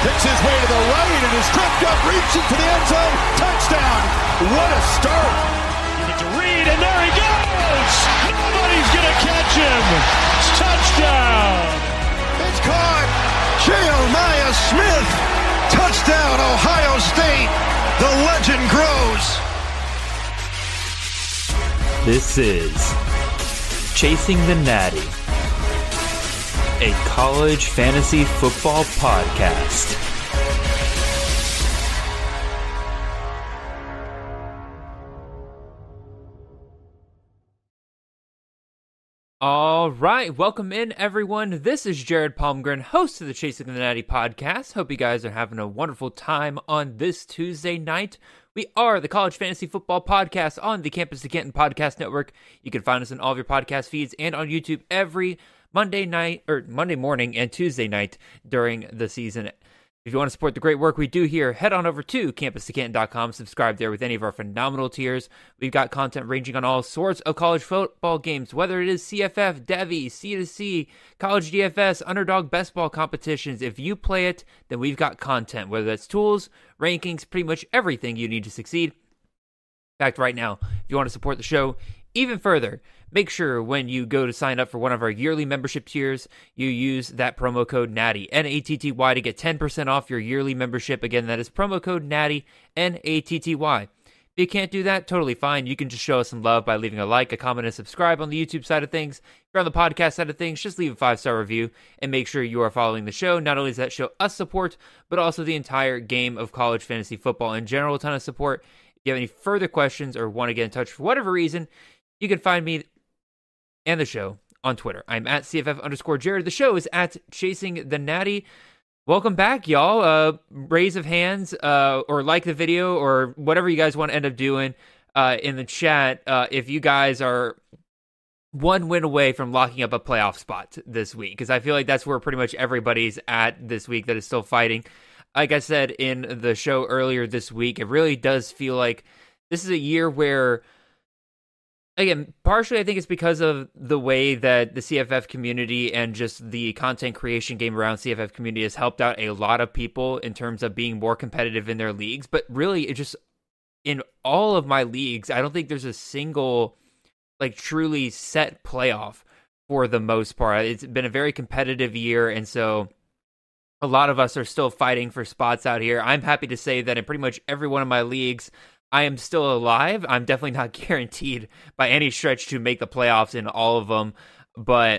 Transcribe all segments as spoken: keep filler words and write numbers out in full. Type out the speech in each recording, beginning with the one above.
Picks his way to the right and is tripped up, reaching to the end zone. Touchdown. What a start. Give it to Reed, and there he goes. Nobody's going to catch him. It's touchdown. It's caught. Jeremiah Smith. Touchdown, Ohio State. The legend grows. This is Chasing the Natty, a college fantasy football podcast. All right, welcome in everyone. This is Jared Palmgren, host of the Chasing the Natty podcast. Hope you guys are having a wonderful time on this Tuesday night. We are the College Fantasy Football Podcast on the Campus to Canton Podcast Network. You can find us on all of your podcast feeds and on YouTube every Monday night or Monday morning and Tuesday night during the season. If you want to support the great work we do here, head on over to campus to canton dot com. Subscribe there with any of our phenomenal tiers. We've got content ranging on all sorts of college football games, whether it is C F F, Devy, C to C, College D F S, Underdog Best Ball competitions. If you play it, then we've got content, whether that's tools, rankings, pretty much everything you need to succeed. In fact, right now, if you want to support the show even further, make sure when you go to sign up for one of our yearly membership tiers, you use that promo code NATTY, N A T T Y, to get ten percent off your yearly membership. Again, that is promo code NATTY, N A T T Y. If you can't do that, totally fine. You can just show us some love by leaving a like, a comment, and subscribe on the YouTube side of things. If you're on the podcast side of things, just leave a five-star review and make sure you are following the show. Not only does that show us support, but also the entire game of college fantasy football in general, a ton of support. If you have any further questions or want to get in touch for whatever reason, you can find me and the show on Twitter. I'm at C F F underscore Jared. The show is at Chasing the Natty. Welcome back, y'all. Uh, raise of hands, uh, or like the video, or whatever you guys want to end up doing uh, in the chat. Uh, if you guys are one win away from locking up a playoff spot this week, because I feel like that's where pretty much everybody's at this week that is still fighting. Like I said in the show earlier this week, it really does feel like this is a year where, again, partially I think it's because of the way that the C F F community and just the content creation game around C F F community has helped out a lot of people in terms of being more competitive in their leagues. But really, it just, in all of my leagues, I don't think there's a single, like, truly set playoff for the most part. It's been a very competitive year, and so a lot of us are still fighting for spots out here. I'm happy to say that in pretty much every one of my leagues, I am still alive. I'm definitely not guaranteed by any stretch to make the playoffs in all of them. But,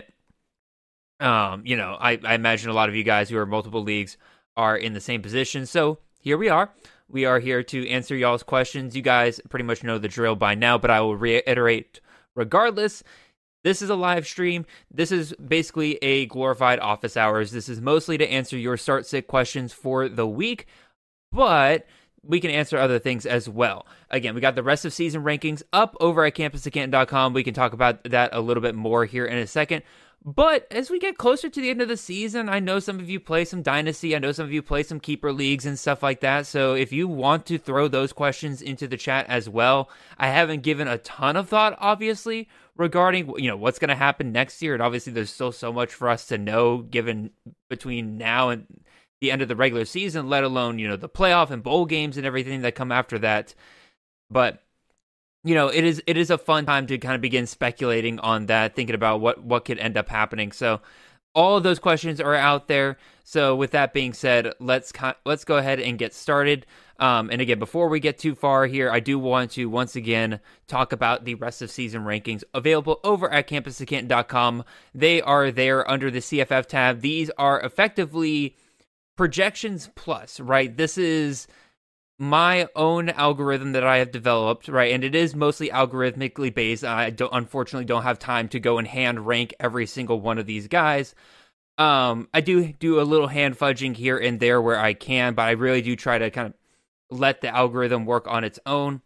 um, you know, I, I imagine a lot of you guys who are in multiple leagues are in the same position. So here we are. We are here to answer y'all's questions. You guys pretty much know the drill by now, but I will reiterate regardless. This is a live stream. This is basically a glorified office hours. This is mostly to answer your start sit questions for the week, but we can answer other things as well. Again, we got the rest of season rankings up over at campus to canton dot com. We can talk about that a little bit more here in a second. But as we get closer to the end of the season, I know some of you play some Dynasty. I know some of you play some Keeper Leagues and stuff like that. So if you want to throw those questions into the chat as well, I haven't given a ton of thought, obviously, regarding, you know, what's going to happen next year. And obviously, there's still so much for us to know given between now and the end of the regular season, let alone, you know, the playoff and bowl games and everything that come after that. But, you know, it is it is a fun time to kind of begin speculating on that, thinking about what, what could end up happening. So all of those questions are out there. So with that being said, let's let's go ahead and get started. Um, and again, before we get too far here, I do want to once again talk about the rest of season rankings available over at campus to canton dot com. They are there under the C F F tab. These are effectively projections plus, right? This is my own algorithm that I have developed, right? And it is mostly algorithmically based. I don't, unfortunately, don't have time to go and hand rank every single one of these guys. Um, I do do a little hand fudging here and there where I can, but I really do try to kind of let the algorithm work on its own.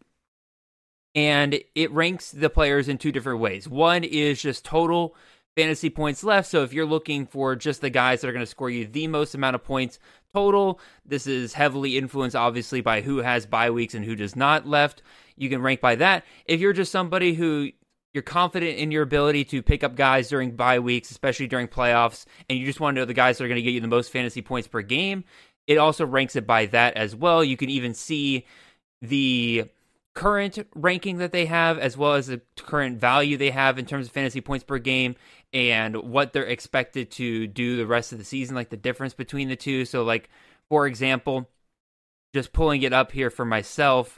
And it ranks the players in two different ways. One is just total fantasy points left. So if you're looking for just the guys that are going to score you the most amount of points total, this is heavily influenced obviously by who has bye weeks and who does not left. You can rank by that. If you're just somebody who you're confident in your ability to pick up guys during bye weeks, especially during playoffs, and you just want to know the guys that are going to get you the most fantasy points per game, it also ranks it by that as well. You can even see the current ranking that they have, as well as the current value they have in terms of fantasy points per game and what they're expected to do the rest of the season, like the difference between the two. So like, for example, just pulling it up here for myself,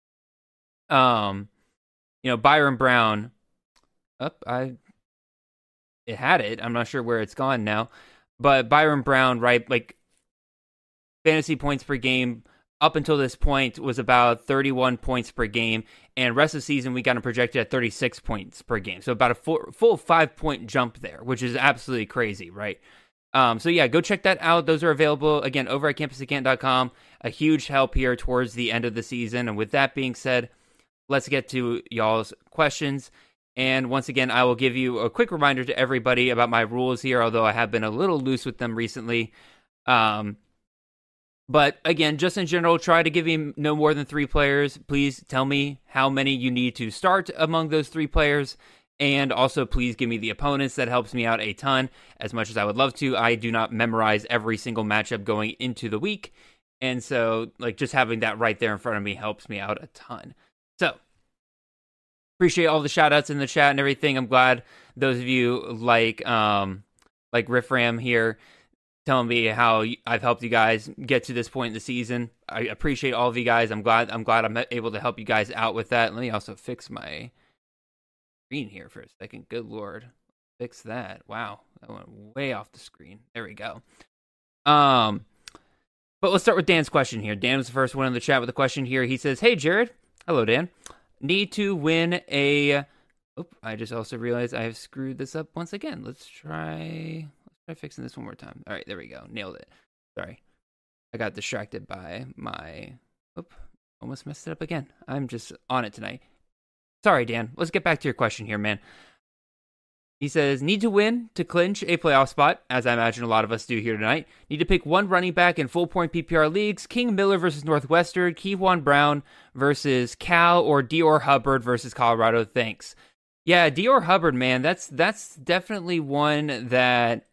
um, you know, Byron Brown, up, I, it had it. I'm not sure where it's gone now, but Byron Brown, right, like fantasy points per game up until this point was about thirty-one points per game, and rest of the season we got him projected at thirty-six points per game. So about a full, full five-point jump there, which is absolutely crazy, right? Um, so yeah, go check that out. Those are available, again, over at campus of canton dot com. A huge help here towards the end of the season. And with that being said, let's get to y'all's questions. And once again, I will give you a quick reminder to everybody about my rules here, although I have been a little loose with them recently. Um... But again, just in general, try to give me no more than three players. Please tell me how many you need to start among those three players. And also, please give me the opponents. That helps me out a ton. As much as I would love to, I do not memorize every single matchup going into the week. And so, like, just having that right there in front of me helps me out a ton. So, appreciate all the shout-outs in the chat and everything. I'm glad those of you like, um, like Riff Ram here, telling me how I've helped you guys get to this point in the season. I appreciate all of you guys. I'm glad I'm glad I'm able to help you guys out with that. Let me also fix my screen here for a second. Good Lord. Fix that. Wow. That went way off the screen. There we go. Um, but let's start with Dan's question here. Dan was the first one in the chat with a question here. He says, hey, Jared. Hello, Dan. Need to win a... Oh, I just also realized I have screwed this up once again. Let's try... Try fixing this one more time. All right, there we go. Nailed it. Sorry. I got distracted by my... Oop, almost messed it up again. I'm just on it tonight. Sorry, Dan. Let's get back to your question here, man. He says, need to win to clinch a playoff spot, as I imagine a lot of us do here tonight. Need to pick one running back in full-point P P R leagues. King Miller versus Northwestern. Keyjuan Brown versus Cal. Or Dior Hubbard versus Colorado. Thanks. Yeah, Dior Hubbard, man. That's, that's definitely one that...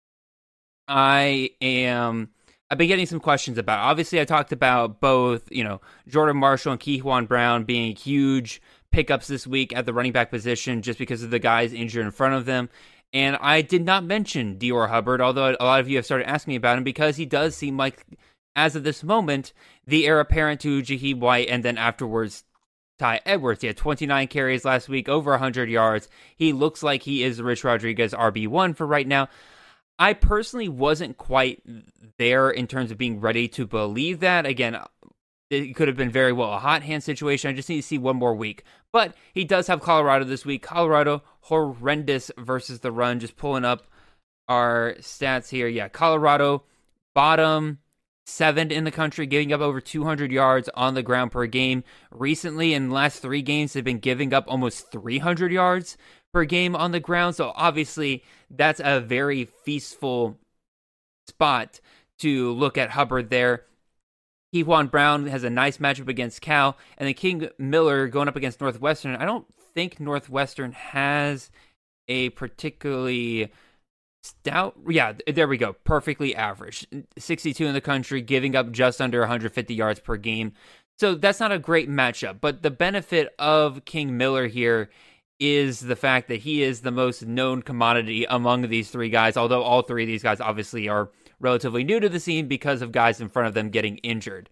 I am, I've been getting some questions about. Obviously, I talked about both, you know, Jordan Marshall and Keyjuan Brown being huge pickups this week at the running back position just because of the guys injured in front of them. And I did not mention Dior Hubbard, although a lot of you have started asking me about him because he does seem like, as of this moment, the heir apparent to Jaheim White and then afterwards Ty Edwards. He had twenty-nine carries last week, over one hundred yards. He looks like he is Rich Rodriguez R B one for right now. I personally wasn't quite there in terms of being ready to believe that. Again, it could have been very well a hot hand situation. I just need to see one more week. But he does have Colorado this week. Colorado, horrendous versus the run. Just pulling up our stats here. Yeah, Colorado, bottom seven in the country, giving up over two hundred yards on the ground per game. Recently, in the last three games, they've been giving up almost three hundred yards per game on the ground. So obviously that's a very feastful spot to look at Hubbard there. Keyjuan Brown has a nice matchup against Cal, and then King Miller going up against Northwestern. I don't think Northwestern has a particularly stout, yeah, there we go, perfectly average. sixty-two in the country, giving up just under one hundred fifty yards per game. So that's not a great matchup, but the benefit of King Miller here is the fact that he is the most known commodity among these three guys, although all three of these guys obviously are relatively new to the scene because of guys in front of them getting injured.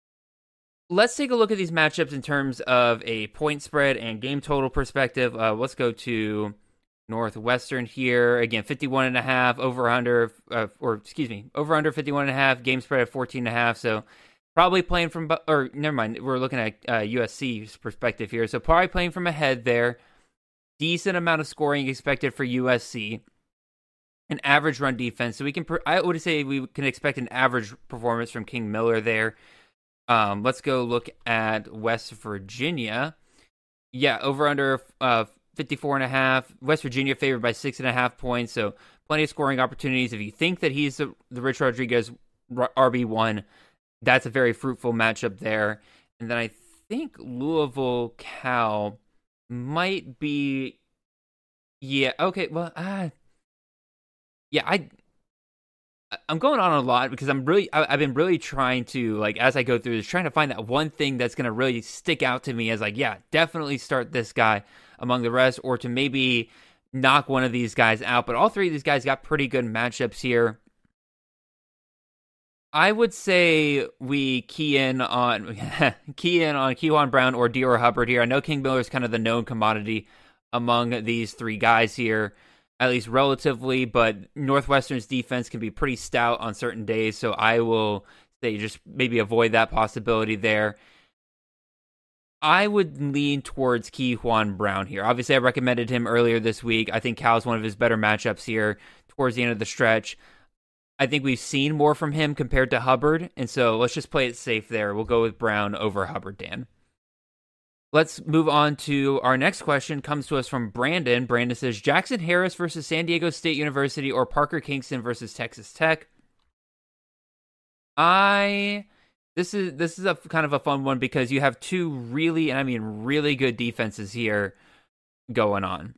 Let's take a look at these matchups in terms of a point spread and game total perspective. Uh, let's go to Northwestern here. Again, fifty-one and a half, over under, uh, or excuse me, over under fifty-one and a half, game spread at fourteen and a half. So probably playing from, or never mind, we're looking at uh, U S C's perspective here. So probably playing from ahead there. Decent amount of scoring expected for U S C. An average run defense. So we can, I would say we can expect an average performance from King Miller there. Um, let's go look at West Virginia. Yeah, over under uh, fifty-four and a half. West Virginia favored by six and a half points. So plenty of scoring opportunities. If you think that he's the, the Rich Rodriguez R B one, that's a very fruitful matchup there. And then I think Louisville Cal might be, yeah, okay, well, uh, yeah, I, I'm going on a lot because I'm really, I, I've been really trying to, like, as I go through this, trying to find that one thing that's going to really stick out to me as, like, yeah, definitely start this guy among the rest, or to maybe knock one of these guys out. But all three of these guys got pretty good matchups here. I would say we key in on key in on Kejuan Brown or D R Hubbard here. I know King Miller is kind of the known commodity among these three guys here, at least relatively, but Northwestern's defense can be pretty stout on certain days, so I will say just maybe avoid that possibility there. I would lean towards Kejuan Brown here. Obviously, I recommended him earlier this week. I think Cal's one of his better matchups here towards the end of the stretch. I think we've seen more from him compared to Hubbard, and so let's just play it safe there. We'll go with Brown over Hubbard, Dan. Let's move on to our next question. Comes to us from Brandon. Brandon says, Jackson Harris versus San Diego State University or Parker Kingston versus Texas Tech? I this is this is a kind of a fun one because you have two really, and I mean really good defenses here going on.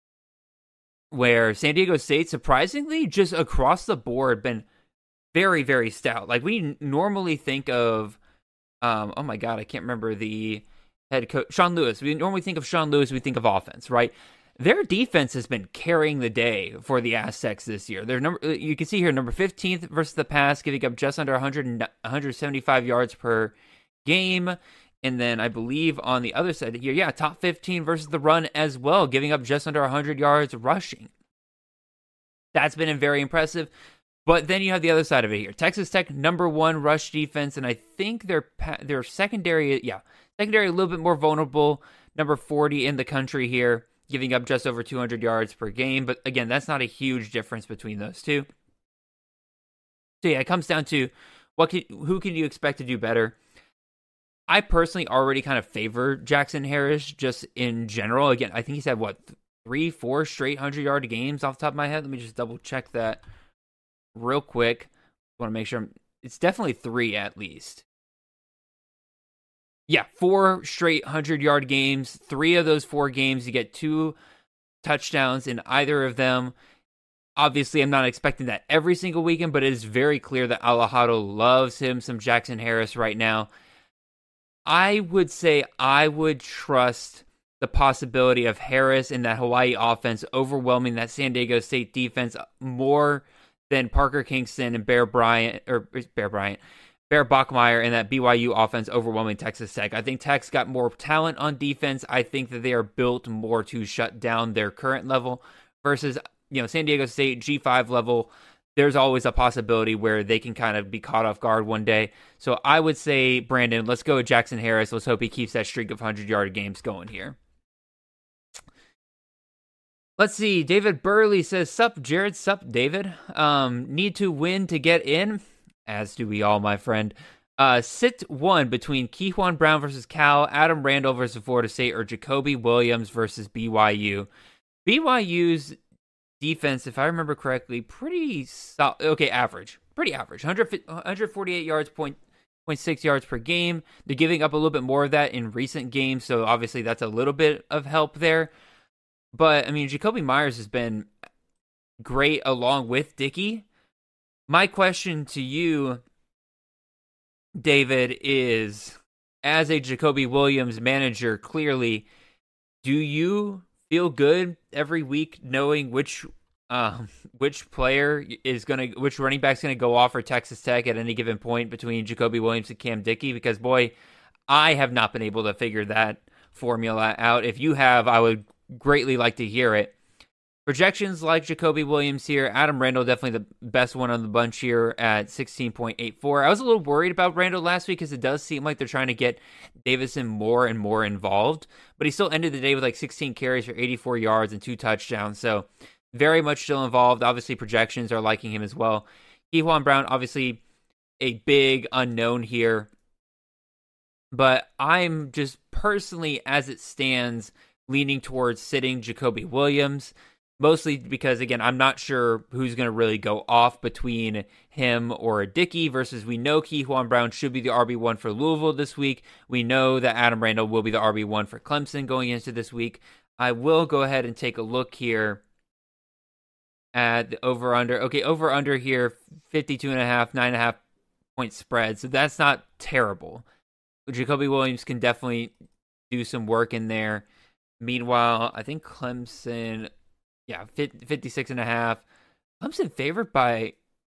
Where San Diego State, surprisingly, just across the board, been very, very stout. Like we normally think of, um, oh my god, I can't remember the head coach, Sean Lewis. We normally think of Sean Lewis, we think of offense, right? Their defense has been carrying the day for the Aztecs this year. They're number, you can see here, number fifteenth versus the pass, giving up just under one hundred, one seventy-five yards per game. And then I believe on the other side here, yeah, top fifteen versus the run as well, giving up just under one hundred yards rushing. That's been very impressive. But then you have the other side of it here. Texas Tech, number one rush defense, and I think their their secondary, yeah, secondary a little bit more vulnerable, number forty in the country here, giving up just over two hundred yards per game. But again, that's not a huge difference between those two. So yeah, it comes down to what can, who can you expect to do better? I personally already kind of favor Jackson Harris just in general. Again, I think he's had, what, three, four straight hundred-yard games off the top of my head. Let me just double-check that real quick. I want to make sure. I'm, it's definitely three at least. Yeah, four straight hundred-yard games. Three of those four games, you get two touchdowns in either of them. Obviously, I'm not expecting that every single weekend, but it is very clear that Alejado loves him some Jackson Harris right now. I would say I would trust the possibility of Harris in that Hawaii offense overwhelming that San Diego State defense more than Parker Kingston and Bear Bryant, or Bear Bryant, Bear Bachmeier and that B Y U offense overwhelming Texas Tech. I think Tech's got more talent on defense. I think that they are built more to shut down their current level versus, you know, San Diego State G five level. There's always a possibility where they can kind of be caught off guard one day. So I would say, Brandon, let's go with Jackson Harris. Let's hope he keeps that streak of hundred-yard games going here. Let's see. David Burley says, sup, Jared, sup, David. Um, need to win to get in, as do we all, my friend. Uh, sit one between Kejuan Brown versus Cal, Adam Randall versus Florida State, or Jacoby Williams versus B Y U. B Y U's defense, if I remember correctly, pretty solid. Okay, average. Pretty average. one hundred forty-eight yards, point, point six yards per game. They're giving up a little bit more of that in recent games, so obviously that's a little bit of help there. But, I mean, Jacoby Myers has been great along with Dickey. My question to you, David, is, as a Jacoby Williams manager, clearly, do you feel good every week knowing which um, which player is going to, which running back's going to go off for Texas Tech at any given point between Jacoby Williams and Cam Dickey? Because, boy, I have not been able to figure that formula out. If you have, I would greatly like to hear it. Projections like Jacoby Williams here. Adam Randall, definitely the best one on the bunch here at sixteen point eight four. I was a little worried about Randall last week because it does seem like they're trying to get Davison more and more involved. But he still ended the day with like sixteen carries for eighty-four yards and two touchdowns. So very much still involved. Obviously, projections are liking him as well. Kejuan Brown, obviously a big unknown here. But I'm just personally, as it stands, leaning towards sitting Jacoby Williams. Mostly because, again, I'm not sure who's going to really go off between him or a Dickey versus we know Kejuan Brown should be the R B one for Louisville this week. We know that Adam Randall will be the R B one for Clemson going into this week. I will go ahead and take a look here at the over under. Okay, over under here, fifty-two and a half, nine and a half point spread. So that's not terrible. Jacoby Williams can definitely do some work in there. Meanwhile, I think Clemson, yeah, fifty-six and a half. Clemson favored by,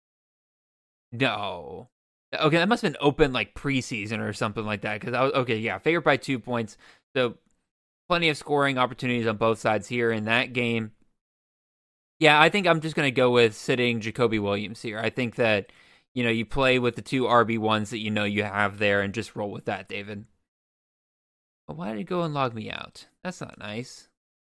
no. Okay, that must have been open like preseason or something like that. Because I was, okay, yeah, favored by two points. So plenty of scoring opportunities on both sides here in that game. Yeah, I think I'm just going to go with sitting Jacoby Williams here. I think that, you know, you play with the two R B ones that you know you have there and just roll with that, David. But why did it go and log me out? That's not nice.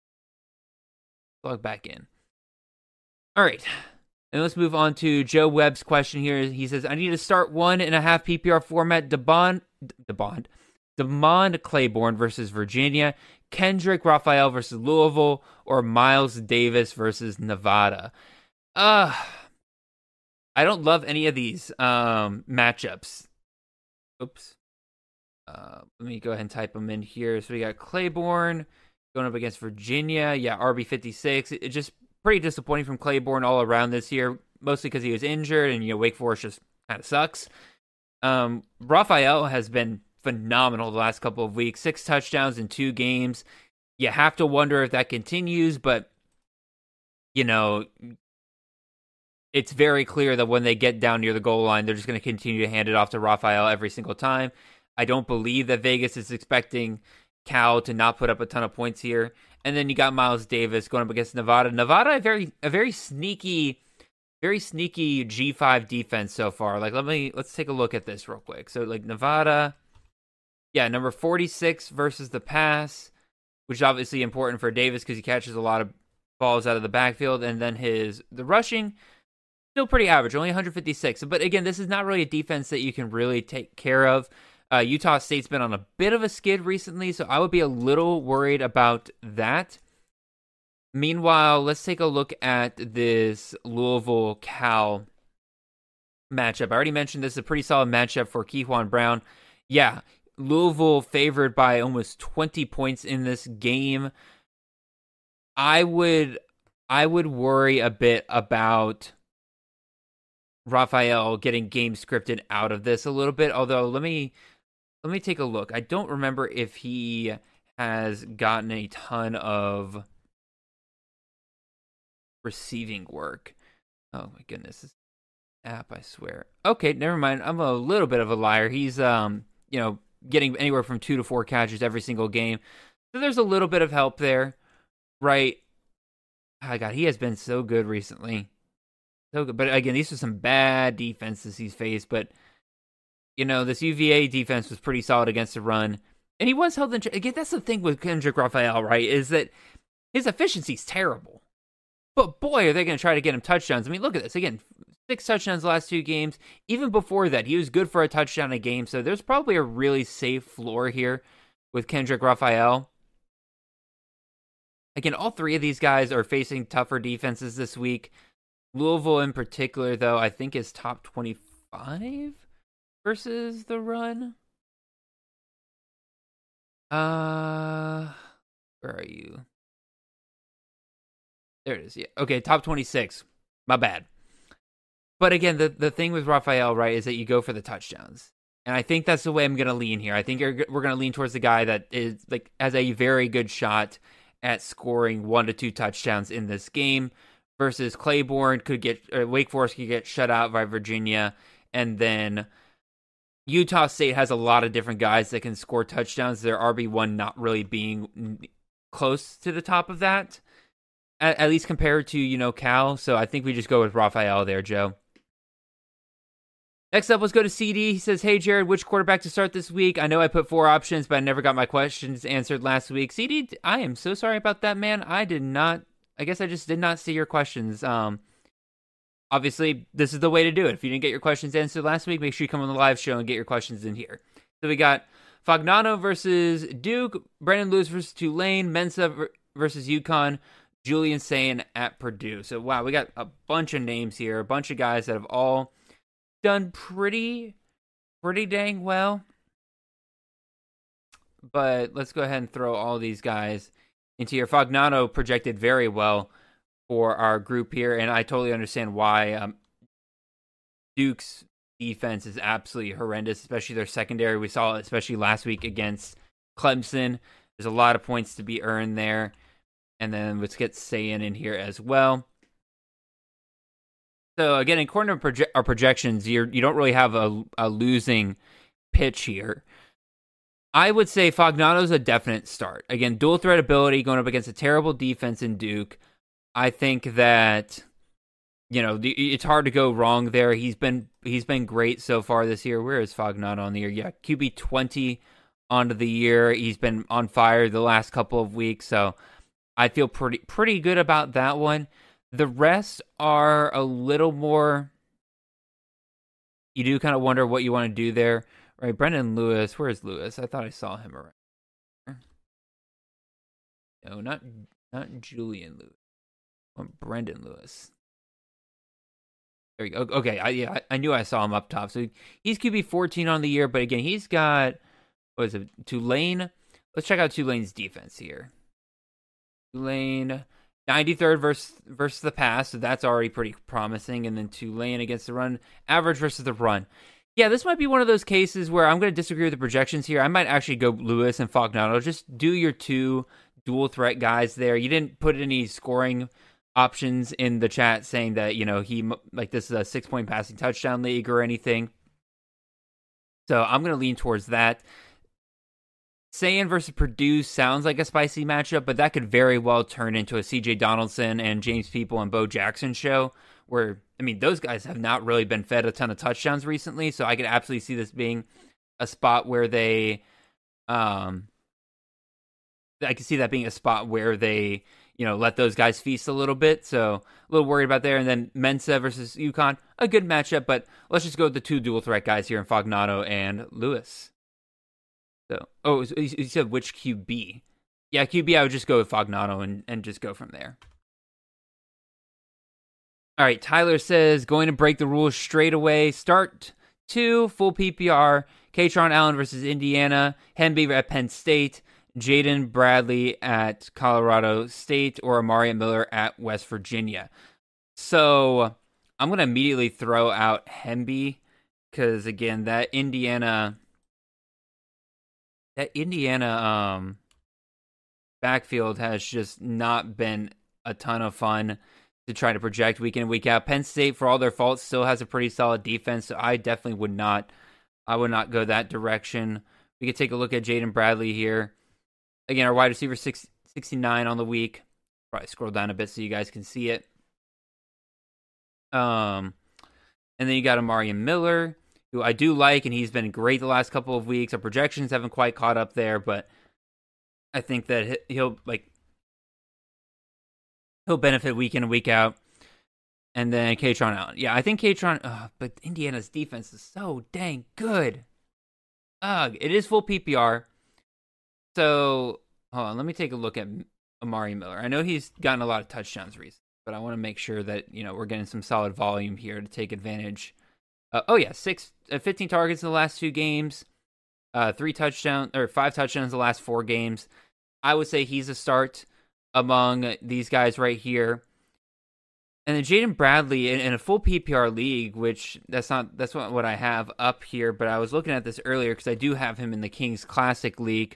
Log back in. All right. And let's move on to Joe Webb's question here. He says, I need to start one and a half P P R format. DeBond, DeBond, DeMond Claiborne versus Virginia, Kendrick Raphael versus Louisville, or Miles Davis versus Nevada. Uh, I don't love any of these um, matchups. Oops. Uh, let me go ahead and type them in here. So we got Claiborne going up against Virginia. Yeah, R B fifty-six. It, it just pretty disappointing from Claiborne all around this year, mostly because he was injured and, you know, Wake Forest just kind of sucks. Um, Raphael has been phenomenal the last couple of weeks. Six touchdowns in two games. You have to wonder if that continues, but, you know, it's very clear that when they get down near the goal line, they're just going to continue to hand it off to Raphael every single time. I don't believe that Vegas is expecting Cal to not put up a ton of points here. And then you got Miles Davis going up against Nevada. Nevada, a very a very sneaky, very sneaky G five defense so far. Like, let me let's take a look at this real quick. So, like, Nevada, yeah, number forty-six versus the pass, which is obviously important for Davis because he catches a lot of balls out of the backfield. And then his the rushing, still pretty average, only one fifty-six. But again, this is not really a defense that you can really take care of. Uh, Utah State's been on a bit of a skid recently, so I would be a little worried about that. Meanwhile, let's take a look at this Louisville-Cal matchup. I already mentioned this is a pretty solid matchup for Kejuan Brown. Yeah, Louisville favored by almost twenty points in this game. I would, I would worry a bit about Raphael getting game scripted out of this a little bit, although let me... Let me take a look. I don't remember if he has gotten a ton of receiving work. Oh my goodness, this app, I swear. Okay, never mind. I'm a little bit of a liar. He's um, you know, getting anywhere from two to four catches every single game. So there's a little bit of help there, right? Oh God, he has been so good recently. So good. But again, these are some bad defenses he's faced, but you know, this U V A defense was pretty solid against the run. And he was held in check. Again, that's the thing with Kendrick Raphael, right? Is that his efficiency is terrible. But boy, are they going to try to get him touchdowns. I mean, look at this. Again, six touchdowns the last two games. Even before that, he was good for a touchdown a game. So there's probably a really safe floor here with Kendrick Raphael. Again, all three of these guys are facing tougher defenses this week. Louisville in particular, though, I think is top twenty-five versus the run. Uh, where are you? There it is. Yeah. Okay, top twenty-six. My bad. But again, the, the thing with Raphael, right, is that you go for the touchdowns. And I think that's the way I'm going to lean here. I think we're going to lean towards the guy that is like has a very good shot at scoring one to two touchdowns in this game versus Claiborne could get, or Wake Forest could get shut out by Virginia. And then Utah State has a lot of different guys that can score touchdowns. Their R B one not really being close to the top of that, at, at least compared to, you know, Cal. So I think we just go with Raphael there, Joe. Next up, let's go to C D. He says, hey, Jared, which quarterback to start this week? I know I put four options, but I never got my questions answered last week. C D, I am so sorry about that, man. I did not, I guess I just did not see your questions. Um, Obviously, this is the way to do it. If you didn't get your questions answered last week, make sure you come on the live show and get your questions in here. So we got Fagnano versus Duke, Brandon Lewis versus Tulane, Mensa versus UConn, Julian Sayin at Purdue. So, wow, we got a bunch of names here, a bunch of guys that have all done pretty, pretty dang well. But let's go ahead and throw all these guys into here. Fagnano projected very well for our group here, and I totally understand why. Um, Duke's defense is absolutely horrendous, especially their secondary. We saw it especially last week against Clemson. There's a lot of points to be earned there. And then let's get Sayin in here as well. So again, according to proje- our projections, you're, you don't really have a, a losing pitch here. I would say Fagnano's a definite start. Again, dual threat ability going up against a terrible defense in Duke. I think that, you know, the, it's hard to go wrong there. He's been he's been great so far this year. Where is Fagnano on the year? Yeah, Q B twenty onto the year. He's been on fire the last couple of weeks, so I feel pretty pretty good about that one. The rest are a little more. You do kind of wonder what you want to do there. Right, Brendan Lewis. Where's Lewis? I thought I saw him around here. No, not not Julian Lewis. Oh, Brendan Lewis. There you go. Okay, I, yeah, I knew I saw him up top. So he's Q B fourteen on the year, but again, he's got, what is it, Tulane? Let's check out Tulane's defense here. Tulane, ninety-third versus, versus the pass, so that's already pretty promising. And then Tulane against the run, average versus the run. Yeah, this might be one of those cases where I'm going to disagree with the projections here. I might actually go Lewis and Fagnano. Just do your two dual threat guys there. You didn't put any scoring options in the chat saying that, you know, he, like, this is a six-point passing touchdown league or anything. So I'm going to lean towards that. Sayin versus Purdue sounds like a spicy matchup, but that could very well turn into a C J Donaldson and James People and Bo Jackson show where, I mean, those guys have not really been fed a ton of touchdowns recently, so I could absolutely see this being a spot where they, um, I could see that being a spot where they, you know, let those guys feast a little bit, so a little worried about there. And then Mensa versus UConn, a good matchup, but let's just go with the two dual threat guys here in Fagnano and Lewis. So, oh, you said which Q B? Yeah, Q B, I would just go with Fagnano and, and just go from there. All right, Tyler says, going to break the rules straight away. Start two, full P P R. Katron Allen versus Indiana. Hemby at Penn State. Jaden Bradley at Colorado State. Or Amari Miller at West Virginia. So, I'm going to immediately throw out Hemby. Because, again, that Indiana... That Indiana um, backfield has just not been a ton of fun to try to project week in and week out. Penn State, for all their faults, still has a pretty solid defense, so I definitely would not, I would not go that direction. We could take a look at Jaden Bradley here. Again, our wide receiver six, sixty-nine on the week. Probably scroll down a bit so you guys can see it. Um, and then you got Amari Miller, who I do like, and he's been great the last couple of weeks. Our projections haven't quite caught up there, but I think that he'll like he'll benefit week in and week out. And then Katron Allen. Yeah, I think Katron, uh, but Indiana's defense is so dang good. Ugh, it is full P P R. So, hold on, let me take a look at Amari Miller. I know he's gotten a lot of touchdowns recently, but I want to make sure that, you know, we're getting some solid volume here to take advantage. Uh, oh yeah, six, uh, fifteen targets in the last two games, uh, three touchdowns or five touchdowns in the last four games. I would say he's a start among these guys right here. And then Jaden Bradley in, in a full P P R league, which that's not that's not what I have up here, but I was looking at this earlier because I do have him in the Kings Classic League.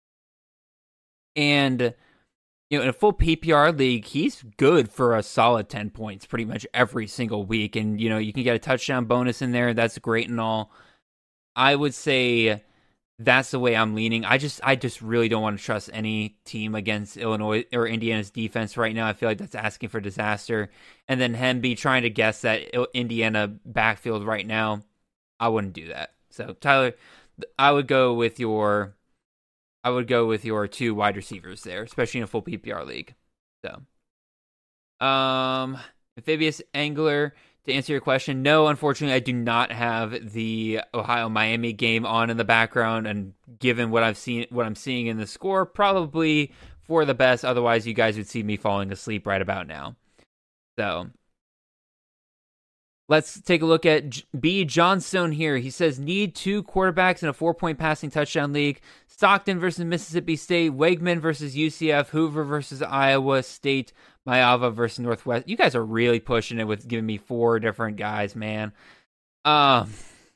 And you know, in a full P P R league, he's good for a solid ten points pretty much every single week. And, you know, you can get a touchdown bonus in there. That's great and all. I would say that's the way I'm leaning. I just I just really don't want to trust any team against Illinois or Indiana's defense right now. I feel like that's asking for disaster. And then Hemby trying to guess that Indiana backfield right now, I wouldn't do that. So, Tyler, I would go with your... I would go with your two wide receivers there, especially in a full P P R league. So, um, Amphibious Angler, to answer your question, no, unfortunately, I do not have the Ohio-Miami game on in the background, and given what I've seen, what I'm seeing in the score, probably for the best. Otherwise, you guys would see me falling asleep right about now. So, Let's take a look at B. Johnstone here. He says, need two quarterbacks in a four-point passing touchdown league. Stockton versus Mississippi State. Weigman versus U C F. Hoover versus Iowa State. Mailava versus Northwest. You guys are really pushing it with giving me four different guys, man. Um,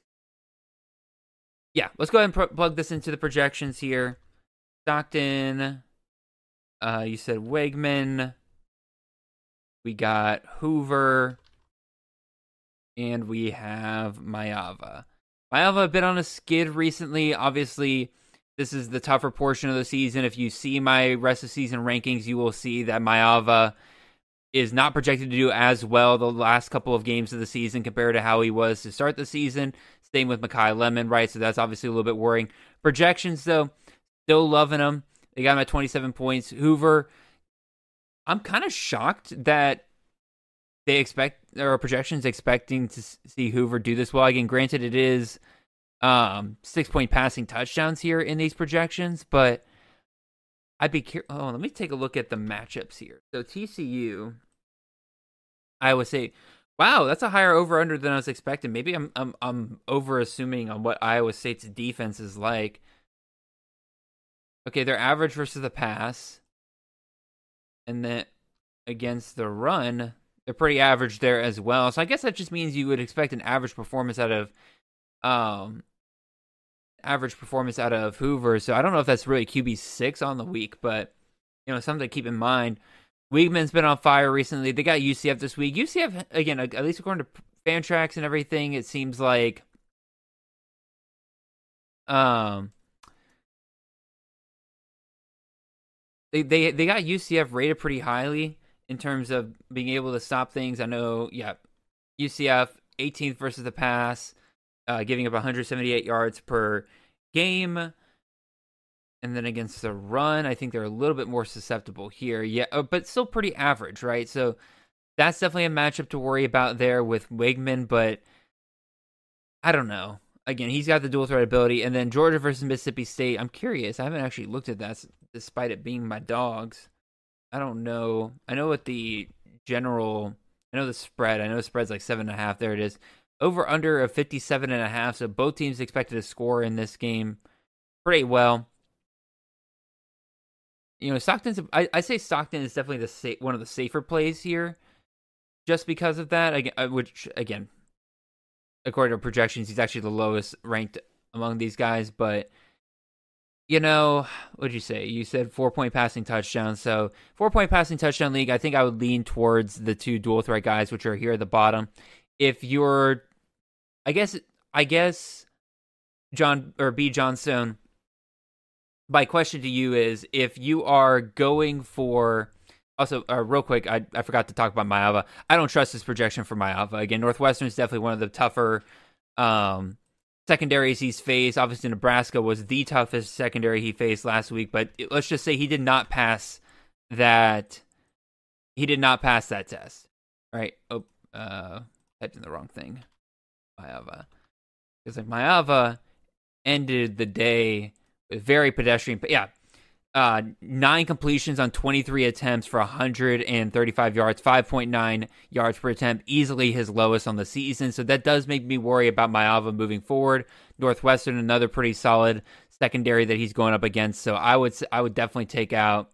yeah, let's go ahead and pro- plug this into the projections here. Stockton. Uh, you said Weigman. We got Hoover. And we have Mailava. Mailava a bit on a skid recently. Obviously, this is the tougher portion of the season. If you see my rest of season rankings, you will see that Mailava is not projected to do as well the last couple of games of the season compared to how he was to start the season. Same with Makai Lemon, right? So that's obviously a little bit worrying. Projections, though, still loving him. They got him at twenty-seven points. Hoover, I'm kind of shocked that they expect, or projections expecting to see Hoover do this well. Again, granted, it is um, six-point passing touchdowns here in these projections, but I'd be curious. Oh, let me take a look at the matchups here. So T C U, Iowa State. Wow, that's a higher over/under than I was expecting. Maybe I'm I'm I'm over assuming on what Iowa State's defense is like. Okay, they're average versus the pass, and then against the run, they're pretty average there as well. So I guess that just means you would expect an average performance out of, um, average performance out of Hoover. So I don't know if that's really Q B six on the week, but you know, something to keep in mind. Weigman's been on fire recently. They got U C F this week. U C F, again, at least according to Fantrax and everything, it seems like um they they they got U C F rated pretty highly in terms of being able to stop things. I know, yeah, U C F eighteenth versus the pass, uh, giving up one hundred seventy-eight yards per game. And then against the run, I think they're a little bit more susceptible here. Yeah, but still pretty average, right? So that's definitely a matchup to worry about there with Weigman, but I don't know. Again, he's got the dual threat ability. And then Georgia versus Mississippi State, I'm curious. I haven't actually looked at that despite it being my dogs. I don't know. I know what the general, I know the spread. I know the spread's like seven and a half. There it is. Over under of fifty-seven and a half. So both teams expected to score in this game pretty well. You know, Stockton's, I, I say Stockton is definitely the sa- one of the safer plays here just because of that. Again, which, again, according to projections, he's actually the lowest ranked among these guys. But, you know, what'd you say? You said four-point passing touchdown. So, four-point passing touchdown league, I think I would lean towards the two dual threat guys, which are here at the bottom. If you're, I guess, I guess, John, or B. Johnstone, my question to you is, if you are going for, also, uh, real quick, I, I forgot to talk about Mailava. I don't trust this projection for Mailava. Again, Northwestern is definitely one of the tougher um, secondaries he's faced. Obviously, Nebraska was the toughest secondary he faced last week, but it, let's just say he did not pass that. He did not pass that test, right? Oh, uh, typed in the wrong thing. Mailava, because like Mailava ended the day with very pedestrian, but yeah, uh, nine completions on twenty-three attempts for one hundred thirty-five yards, five point nine yards per attempt, easily his lowest on the season. So that does make me worry about Mailava moving forward. Northwestern, another pretty solid secondary that he's going up against. So I would, I would definitely take out.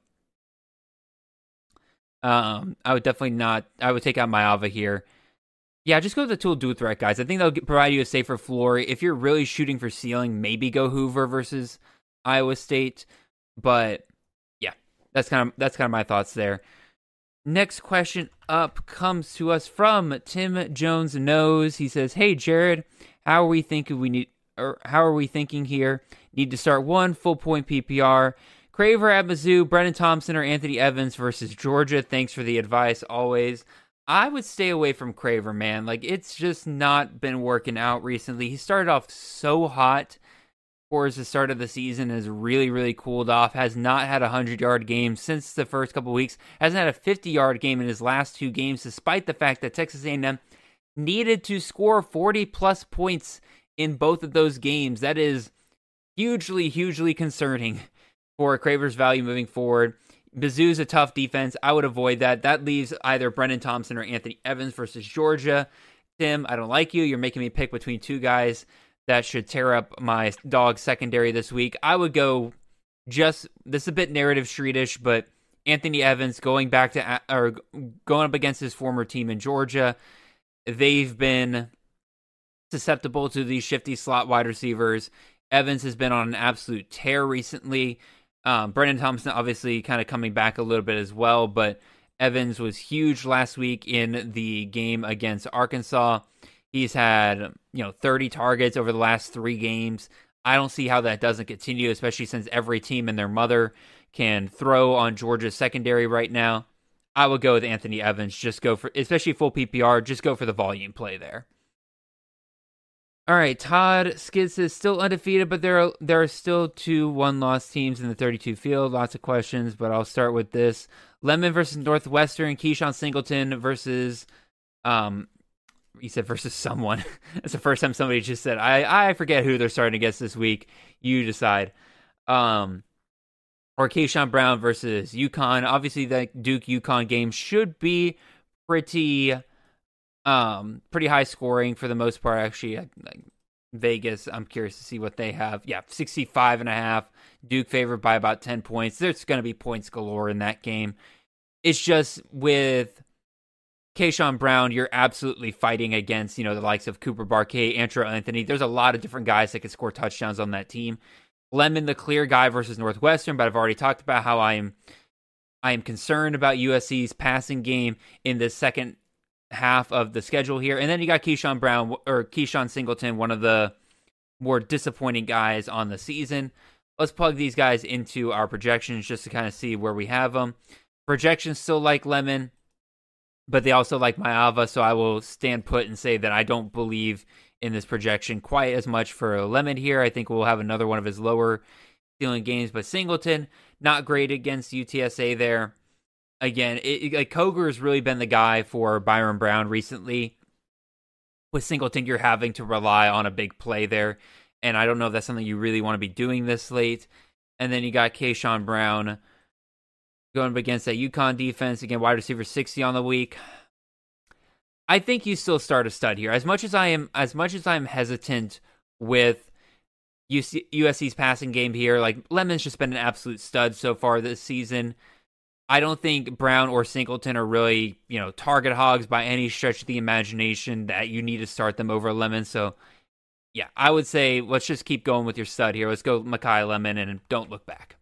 Um, I would definitely not. I would take out Mailava here. Yeah, just go with the tool dual threat guys. I think they'll get, provide you a safer floor. If you're really shooting for ceiling, maybe go Hoover versus Iowa State. But yeah, that's kind of that's kind of my thoughts there. Next question up comes to us from Tim Jones Knows. He says, "Hey Jared, how are we thinking we need or how are we thinking here? Need to start one full point P P R. Craver at Mizzou, Brennan Thompson or Anthony Evans versus Georgia. Thanks for the advice always." I would stay away from Craver, man. Like, it's just not been working out recently. He started off so hot towards the start of the season, has really, really cooled off, has not had a hundred-yard game since the first couple weeks, hasn't had a fifty-yard game in his last two games, despite the fact that Texas A and M needed to score forty-plus points in both of those games. That is hugely, hugely concerning for Craver's value moving forward. Mizzou's a tough defense. I would avoid that. That leaves either Brennan Thompson or Anthony Evans versus Georgia. Tim, I don't like you. You're making me pick between two guys that should tear up my dog secondary this week. I would go just, this is a bit narrative streetish, but Anthony Evans going back to, or going up against his former team in Georgia. They've been susceptible to these shifty slot wide receivers. Evans has been on an absolute tear recently. Um, Brennan Thompson obviously kind of coming back a little bit as well, but Evans was huge last week in the game against Arkansas. He's had, you know, thirty targets over the last three games. I don't see how that doesn't continue, especially since every team and their mother can throw on Georgia's secondary right now. I would go with Anthony Evans. Just go for, especially full P P R, just go for the volume play there. All right, Todd Skids is still undefeated, but there are, there are still two one-loss teams in the thirty-two field. Lots of questions, but I'll start with this. Lemon versus Northwestern, Keyshawn Singleton versus, um, he said versus someone. That's the first time somebody just said, I, I forget who they're starting against this week. You decide. Um, or Keyshawn Brown versus UConn. Obviously, that Duke-UConn game should be pretty... Um, pretty high scoring for the most part, actually. Like Vegas, I'm curious to see what they have. Yeah, sixty-five and a half. Duke favored by about ten points. There's going to be points galore in that game. It's just with Keyshawn Brown, you're absolutely fighting against, you know, the likes of Cooper Barquet, Andrew Anthony. There's a lot of different guys that can score touchdowns on that team. Lemon, the clear guy versus Northwestern, but I've already talked about how I am, I am concerned about U S C's passing game in the second half of the schedule here. And then you got Keyshawn Brown or Keyshawn Singleton, one of the more disappointing guys on the season. Let's plug these guys into our projections just to kind of see where we have them. Projections still like Lemon, but they also like Maava, so I will stand put and say that I don't believe in this projection quite as much for Lemon here. I think we'll have another one of his lower ceiling games, but Singleton, not great against U T S A there. Again, it, like Coger has really been the guy for Byron Brown recently. With Singleton, you're having to rely on a big play there, and I don't know if that's something you really want to be doing this late. And then you got Keyshawn Brown going up against that UConn defense. Again, wide receiver sixty on the week. I think you still start a stud here. As much as I am, as much as I'm hesitant with U S C's passing game here, like Lemon's just been an absolute stud so far this season. I don't think Brown or Singleton are really, you know, target hogs by any stretch of the imagination that you need to start them over Lemon. So, yeah, I would say let's just keep going with your stud here. Let's go Makai Lemon and don't look back.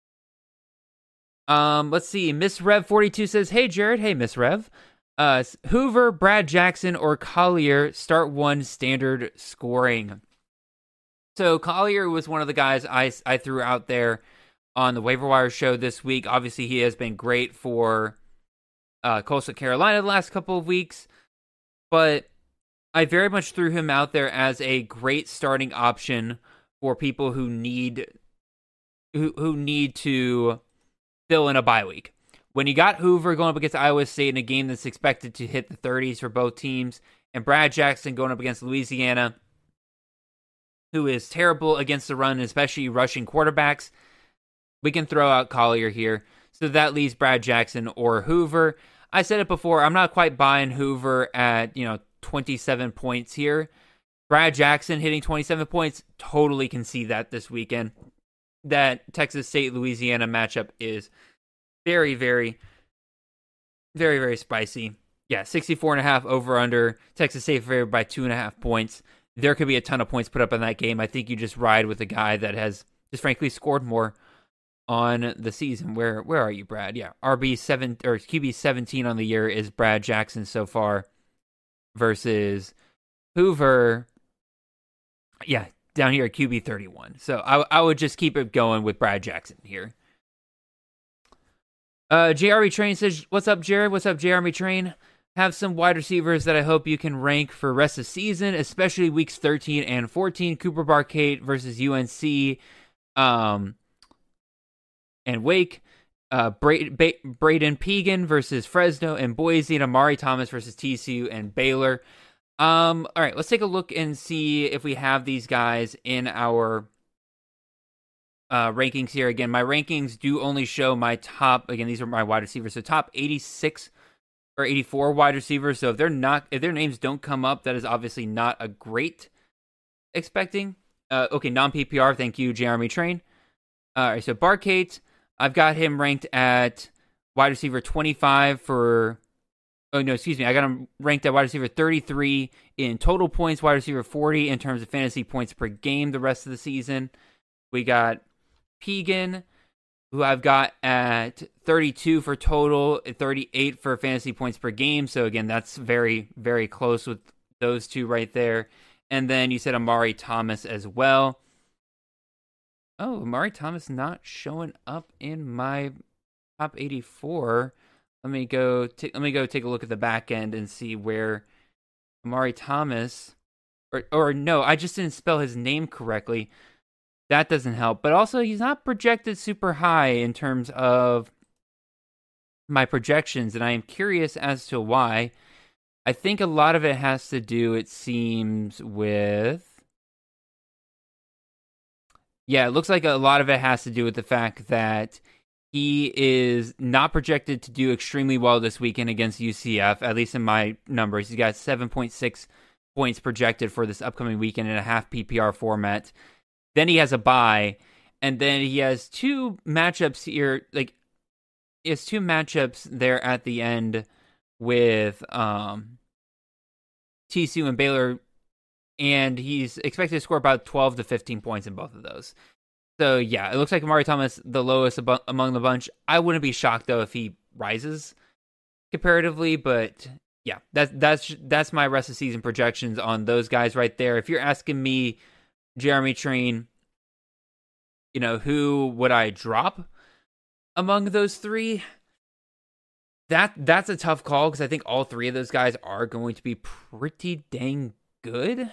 Um, let's see. Miss Rev forty-two says, "Hey Jared, hey Miss Rev, uh, Hoover, Brad Jackson, or Collier start one standard scoring." So Collier was one of the guys I I threw out there on the waiver wire show this week. Obviously, he has been great for uh, Coastal Carolina the last couple of weeks, but I very much threw him out there as a great starting option for people who need who who need to fill in a bye week. When you got Hoover going up against Iowa State in a game that's expected to hit the thirties for both teams, and Brad Jackson going up against Louisiana, who is terrible against the run, especially rushing quarterbacks, we can throw out Collier here. So that leaves Brad Jackson or Hoover. I said it before, I'm not quite buying Hoover at, you know, twenty-seven points here. Brad Jackson hitting twenty-seven points, totally can see that this weekend. That Texas State-Louisiana matchup is very, very, very, very spicy. Yeah, sixty-four and a half over under. Texas State favored by two and a half points. There could be a ton of points put up in that game. I think you just ride with a guy that has just frankly scored more on the season. Where where are you, Brad? Yeah, R B seven or Q B seventeen on the year is Brad Jackson so far versus Hoover. Yeah, down here at Q B thirty-one. So I I would just keep it going with Brad Jackson here. Uh, J R B Train says, "What's up, Jared? What's up, J R B Train? Have some wide receivers that I hope you can rank for rest of the season, especially weeks thirteen and fourteen. Cooper Barquet versus U N C. Um." And Wake, uh, Bra- ba- Braden Pegan versus Fresno and Boise, and Amari Thomas versus T C U and Baylor. Um, all right, let's take a look and see if we have these guys in our uh, rankings here. Again, my rankings do only show my top, again, these are my wide receivers, so top eighty-six, or eighty-four wide receivers. So if they're not, if their names don't come up, that is obviously not a great expecting. Uh, okay, non-P P R. Thank you, Jeremy Train. All right, so Barkate, I've got him ranked at wide receiver twenty-five for. Oh, no, excuse me. I got him ranked at wide receiver thirty-three in total points, wide receiver forty in terms of fantasy points per game the rest of the season. We got Pegan, who I've got at thirty-two for total, thirty-eight for fantasy points per game. So, again, that's very, very close with those two right there. And then you said Amari Thomas as well. Oh, Amari Thomas not showing up in my top eighty-four. Let me go. T- let me go take a look at the back end and see where Amari Thomas, or or no, I just didn't spell his name correctly. That doesn't help. But also, he's not projected super high in terms of my projections, and I am curious as to why. I think a lot of it has to do, it seems, with. Yeah, it looks like a lot of it has to do with the fact that he is not projected to do extremely well this weekend against U C F, at least in my numbers. He's got seven point six points projected for this upcoming weekend in a half P P R format. Then he has a bye, and then he has two matchups here. Like, he has two matchups there at the end with um, T C U and Baylor, and he's expected to score about twelve to fifteen points in both of those. So, yeah, it looks like Amari Thomas, the lowest ab- among the bunch. I wouldn't be shocked, though, if he rises comparatively. But, yeah, that's, that's, that's my rest of season projections on those guys right there. If you're asking me, Jeremy Train, you know, who would I drop among those three? That That's a tough call because I think all three of those guys are going to be pretty dang good.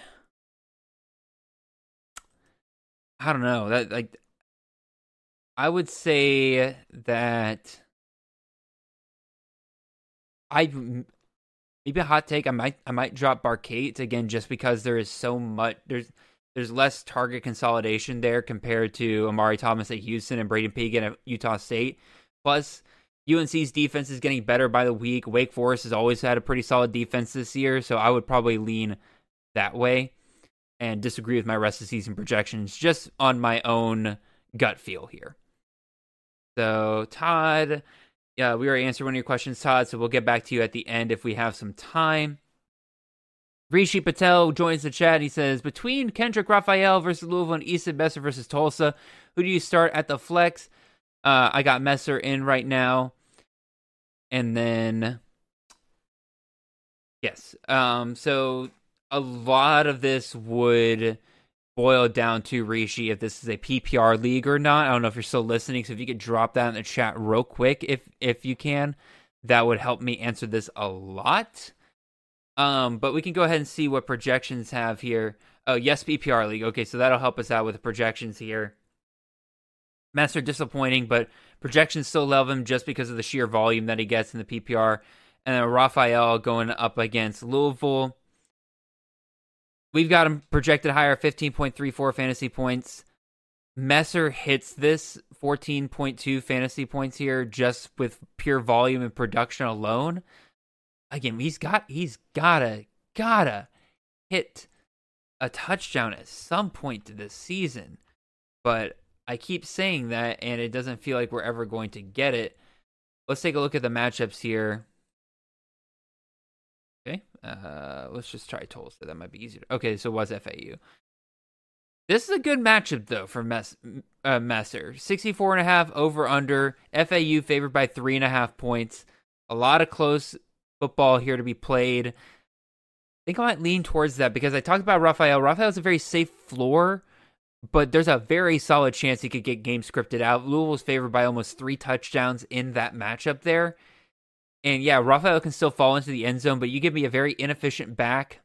I don't know. That like, I would say that I maybe a hot take. I might I might drop Barkate again just because there is so much. There's there's less target consolidation there compared to Amari Thomas at Houston and Braden Pegan at Utah State. Plus, U N C's defense is getting better by the week. Wake Forest has always had a pretty solid defense this year, so I would probably lean that way and disagree with my rest of season projections just on my own gut feel here. So, Todd, yeah, we already answered one of your questions, Todd, so we'll get back to you at the end if we have some time. Rishi Patel joins the chat. He says, between Kendrick Raphael versus Louisville and Easton Messer versus Tulsa, who do you start at the flex? Uh, I got Messer in right now. And then, yes, um, so a lot of this would boil down to Rishi if this is a P P R league or not. I don't know if you're still listening, so if you could drop that in the chat real quick, if if you can, that would help me answer this a lot. Um, but we can go ahead and see what projections have here. Oh, yes, P P R league. Okay, so that'll help us out with the projections here. Messer disappointing, but projections still love him just because of the sheer volume that he gets in the P P R. And then Raphael going up against Louisville. We've got him projected higher, fifteen point three four fantasy points. Messer hits this fourteen point two fantasy points here just with pure volume and production alone. Again, he's got he's gotta gotta hit a touchdown at some point to this season. But I keep saying that, and it doesn't feel like we're ever going to get it. Let's take a look at the matchups here. Okay, uh, let's just try Tulsa. That might be easier. Okay, so it was F A U. This is a good matchup, though, for Mess, uh, Messer. sixty-four and a half over-under. F A U favored by three and a half points. A lot of close football here to be played. I think I might lean towards that because I talked about Raphael. Raphael's a very safe floor, but there's a very solid chance he could get game scripted out. Louisville's favored by almost three touchdowns in that matchup there. And yeah, Raphael can still fall into the end zone, but you give me a very inefficient back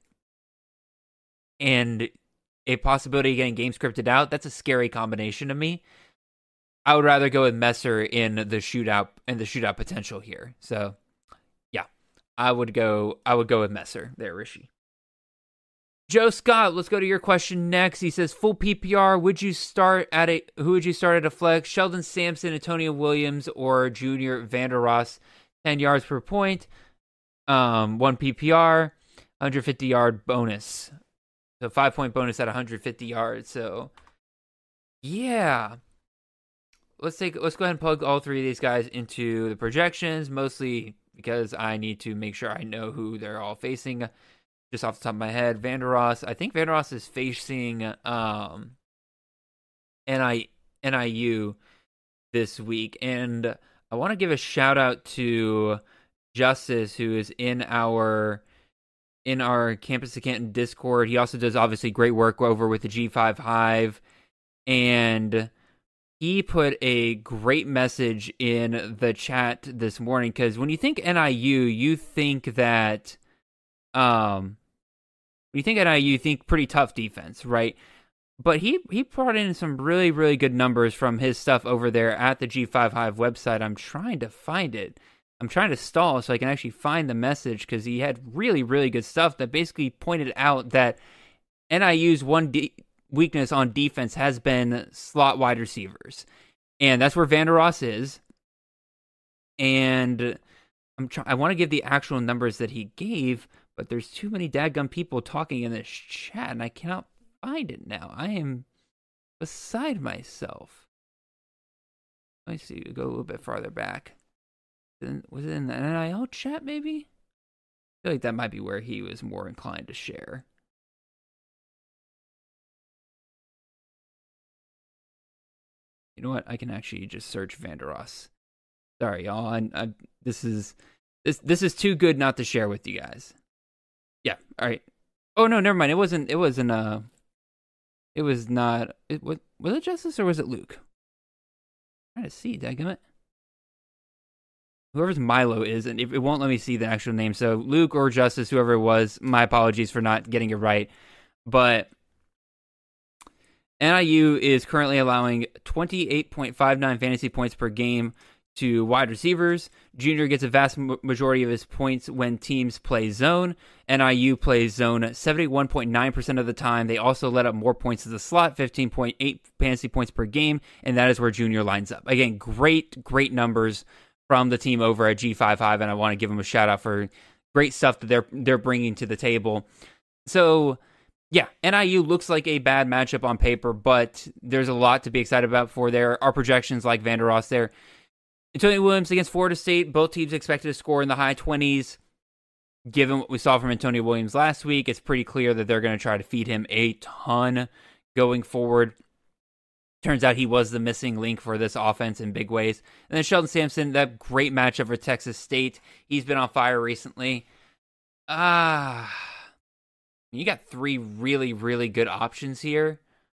and a possibility of getting game scripted out. That's a scary combination to me. I would rather go with Messer in the shootout and the shootout potential here. So yeah, I would go I would go with Messer there, Rishi. Joe Scott, let's go to your question next. He says, full P P R, would you start at a who would you start at a flex? Sheldon Sampson, Antonio Williams, or Junior Vander Ross? ten yards per point. Um, one P P R, one hundred fifty yard bonus. So five point bonus at one hundred fifty yards. So yeah. Let's take let's go ahead and plug all three of these guys into the projections, mostly because I need to make sure I know who they're all facing. Just off the top of my head, Vander Ross. I think Vander Ross is facing um N I U this week, and I want to give a shout out to Justice, who is in our in our Campus to Canton Discord. He also does obviously great work over with the G five Hive, and he put a great message in the chat this morning, because when you think N I U, you think that, um, when you think N I U, you think pretty tough defense, right? But he, he brought in some really, really good numbers from his stuff over there at the G five Hive website. I'm trying to find it. I'm trying to stall so I can actually find the message, because he had really, really good stuff that basically pointed out that N I U's one D- weakness on defense has been slot wide receivers, and that's where Vander Ross is. And I'm trying. I want to give the actual numbers that he gave, but there's too many dadgum people talking in this chat, and I cannot find it now. I am beside myself. Let me see. Go a little bit farther back. Was it in the N I L chat? Maybe. I feel like that might be where he was more inclined to share. You know what? I can actually just search Vander Ross. Sorry, y'all. I, I, this is this this is too good not to share with you guys. Yeah. All right. Oh no, never mind. It wasn't. It wasn't. Uh. It was not. It was. Was it Justice or was it Luke? I'm trying to see. Daggum it. Whoever's Milo is, and it won't let me see the actual name. So Luke or Justice, whoever it was. My apologies for not getting it right, but N I U is currently allowing twenty-eight point five nine fantasy points per game to wide receivers. Junior gets a vast majority of his points when teams play zone. N I U plays zone seventy-one point nine percent of the time. They also let up more points to the slot, fifteen point eight fantasy points per game, and that is where Junior lines up. Again, great, great numbers from the team over at G five Hive, and I want to give them a shout out for great stuff that they're they're bringing to the table. So yeah, N I U looks like a bad matchup on paper, but there's a lot to be excited about for there. Our projections, like Vander Ross there. Antonio Williams against Florida State, both teams expected to score in the high twenties. Given what we saw from Antonio Williams last week, it's pretty clear that they're going to try to feed him a ton going forward. Turns out he was the missing link for this offense in big ways. And then Sheldon Sampson, that great matchup for Texas State. He's been on fire recently. Ah... You got three really, really good options here.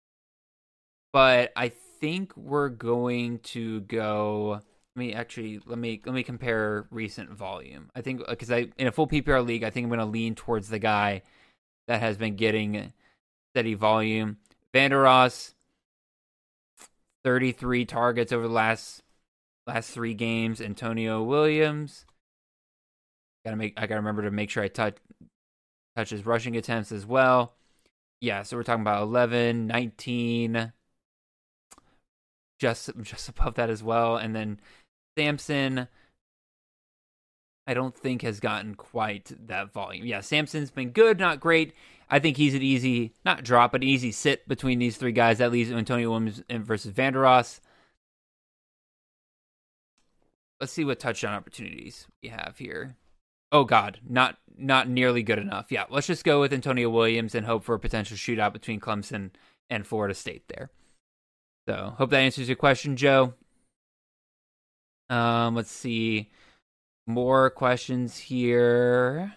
But I think we're going to go... Let me actually... Let me let me compare recent volume. I think... Because I in a full P P R league, I think I'm going to lean towards the guy that has been getting steady volume. Vander Ross, thirty-three targets over the last last three games. Antonio Williams. Gotta make. I got to remember to make sure I touch... touches rushing attempts as well. Yeah, so we're talking about eleven, nineteen, just just above that as well. And then Sampson, I don't think has gotten quite that volume. Yeah, Sampson's been good, not great. I think he's an easy, not drop, but easy sit between these three guys. That leaves Antonio Williams versus Vander Ross. Let's see what touchdown opportunities we have here. Oh, God, not not nearly good enough. Yeah, let's just go with Antonio Williams and hope for a potential shootout between Clemson and Florida State there. So, hope that answers your question, Joe. Um, let's see. More questions here.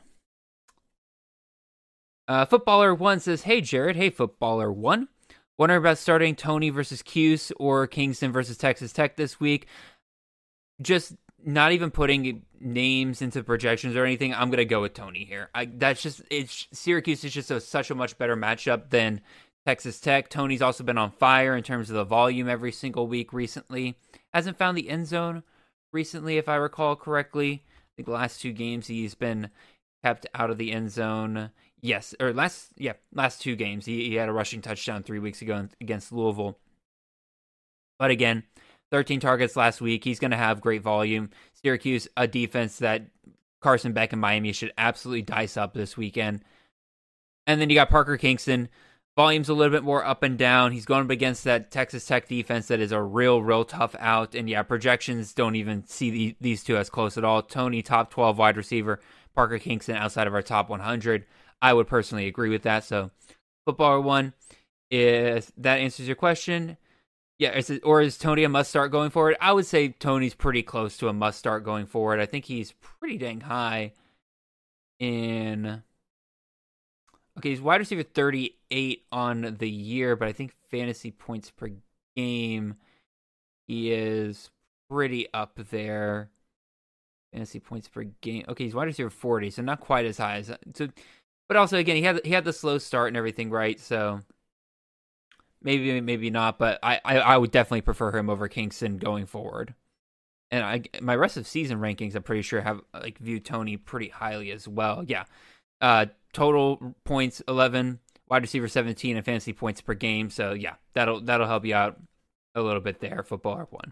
Uh, Footballer one says, hey, Jared. Hey, Footballer one. Wondering about starting Tony versus Cuse or Kingston versus Texas Tech this week. Just... Not even putting names into projections or anything, I'm going to go with Tony here. I, that's just, it's Syracuse is just a, such a much better matchup than Texas Tech. Tony's also been on fire in terms of the volume every single week recently. Hasn't found the end zone recently, if I recall correctly. I think the last two games he's been kept out of the end zone. Yes, or last, yeah, last two games. He, he had a rushing touchdown three weeks ago against Louisville. But again, thirteen targets last week. He's going to have great volume. Syracuse, a defense that Carson Beck in Miami should absolutely dice up this weekend. And then you got Parker Kingston. Volume's a little bit more up and down. He's going up against that Texas Tech defense that is a real, real tough out. And yeah, projections don't even see the, these two as close at all. Toney, top twelve wide receiver. Parker Kingston outside of our top one hundred. I would personally agree with that. So, footballer one, if that answers your question, yeah, is it, or is Toney a must start going forward? I would say Toney's pretty close to a must start going forward. I think he's pretty dang high in. Okay, he's wide receiver thirty-eight on the year, but I think fantasy points per game, he is pretty up there. Fantasy points per game. Okay, he's wide receiver forty, so not quite as high as. So, but also again, he had he had the slow start and everything, right? So maybe maybe not, but I, I, I would definitely prefer him over Kingston going forward. And I my rest of season rankings, I'm pretty sure have like view Toney pretty highly as well. Yeah. Uh, total points eleven, wide receiver seventeen, and fantasy points per game. So yeah, that'll that'll help you out a little bit there. Footballer one.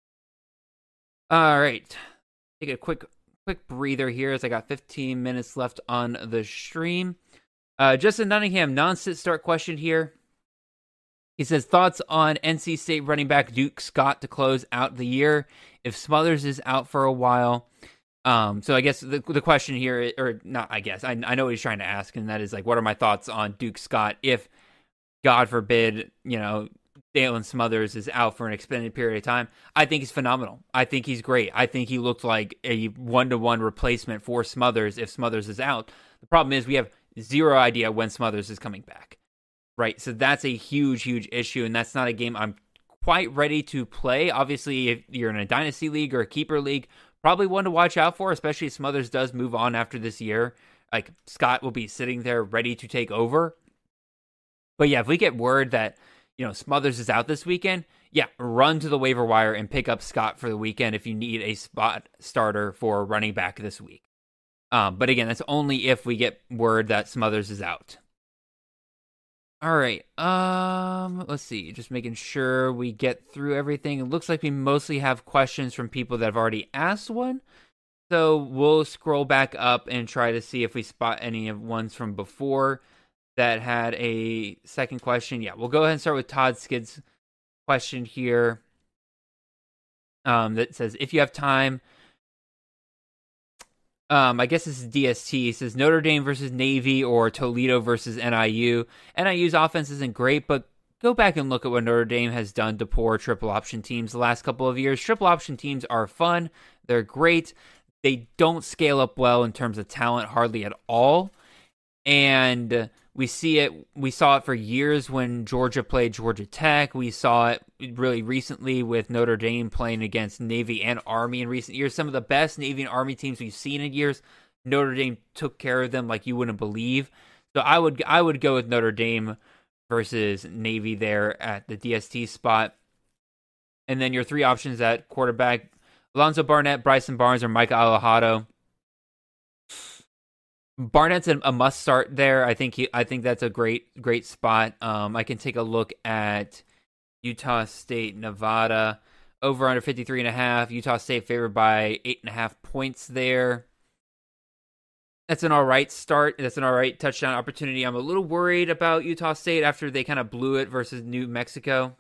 All right, take a quick quick breather here as I got fifteen minutes left on the stream. Uh, Justin Nottingham, non-sit start question here. He says thoughts on N C State running back Duke Scott to close out the year if Smothers is out for a while. Um, so I guess the the question here, or not, I guess, I, I know what he's trying to ask, and that is like, what are my thoughts on Duke Scott if, God forbid, you know, Dalen Smothers is out for an extended period of time? I think he's phenomenal. I think he's great. I think he looked like a one-to-one replacement for Smothers if Smothers is out. The problem is we have zero idea when Smothers is coming back, right? So that's a huge, huge issue, and that's not a game I'm quite ready to play. Obviously, if you're in a dynasty league or a keeper league, probably one to watch out for, especially if Smothers does move on after this year. Like, Scott will be sitting there ready to take over. But yeah, if we get word that, you know, Smothers is out this weekend, yeah, run to the waiver wire and pick up Scott for the weekend if you need a spot starter for running back this week. Um, but again, that's only if we get word that Smothers is out. All right, um, let's see, just making sure we get through everything. It looks like we mostly have questions from people that have already asked one. So we'll scroll back up and try to see if we spot any of ones from before that had a second question. Yeah, we'll go ahead and start with Todd Skid's question here. Um, that says, if you have time, Um, I guess this is D S T. It says Notre Dame versus Navy or Toledo versus N I U. N I U's offense isn't great, but go back and look at what Notre Dame has done to poor triple option teams the last couple of years. Triple option teams are fun. They're great. They don't scale up well in terms of talent hardly at all. And we see it. We saw it for years when Georgia played Georgia Tech. We saw it really recently with Notre Dame playing against Navy and Army in recent years. Some of the best Navy and Army teams we've seen in years, Notre Dame took care of them like you wouldn't believe. So I would I would go with Notre Dame versus Navy there at the D S T spot. And then your three options at quarterback, Alonzo Barnett, Bryson Barnes, or Micah Alejado. Barnett's a, a must start there. I think he. I think that's a great, great spot. Um, I can take a look at Utah State, Nevada, over under fifty-three and a half. Utah State favored by eight and a half points there. That's an all right start. That's an all right touchdown opportunity. I'm a little worried about Utah State after they kind of blew it versus New Mexico.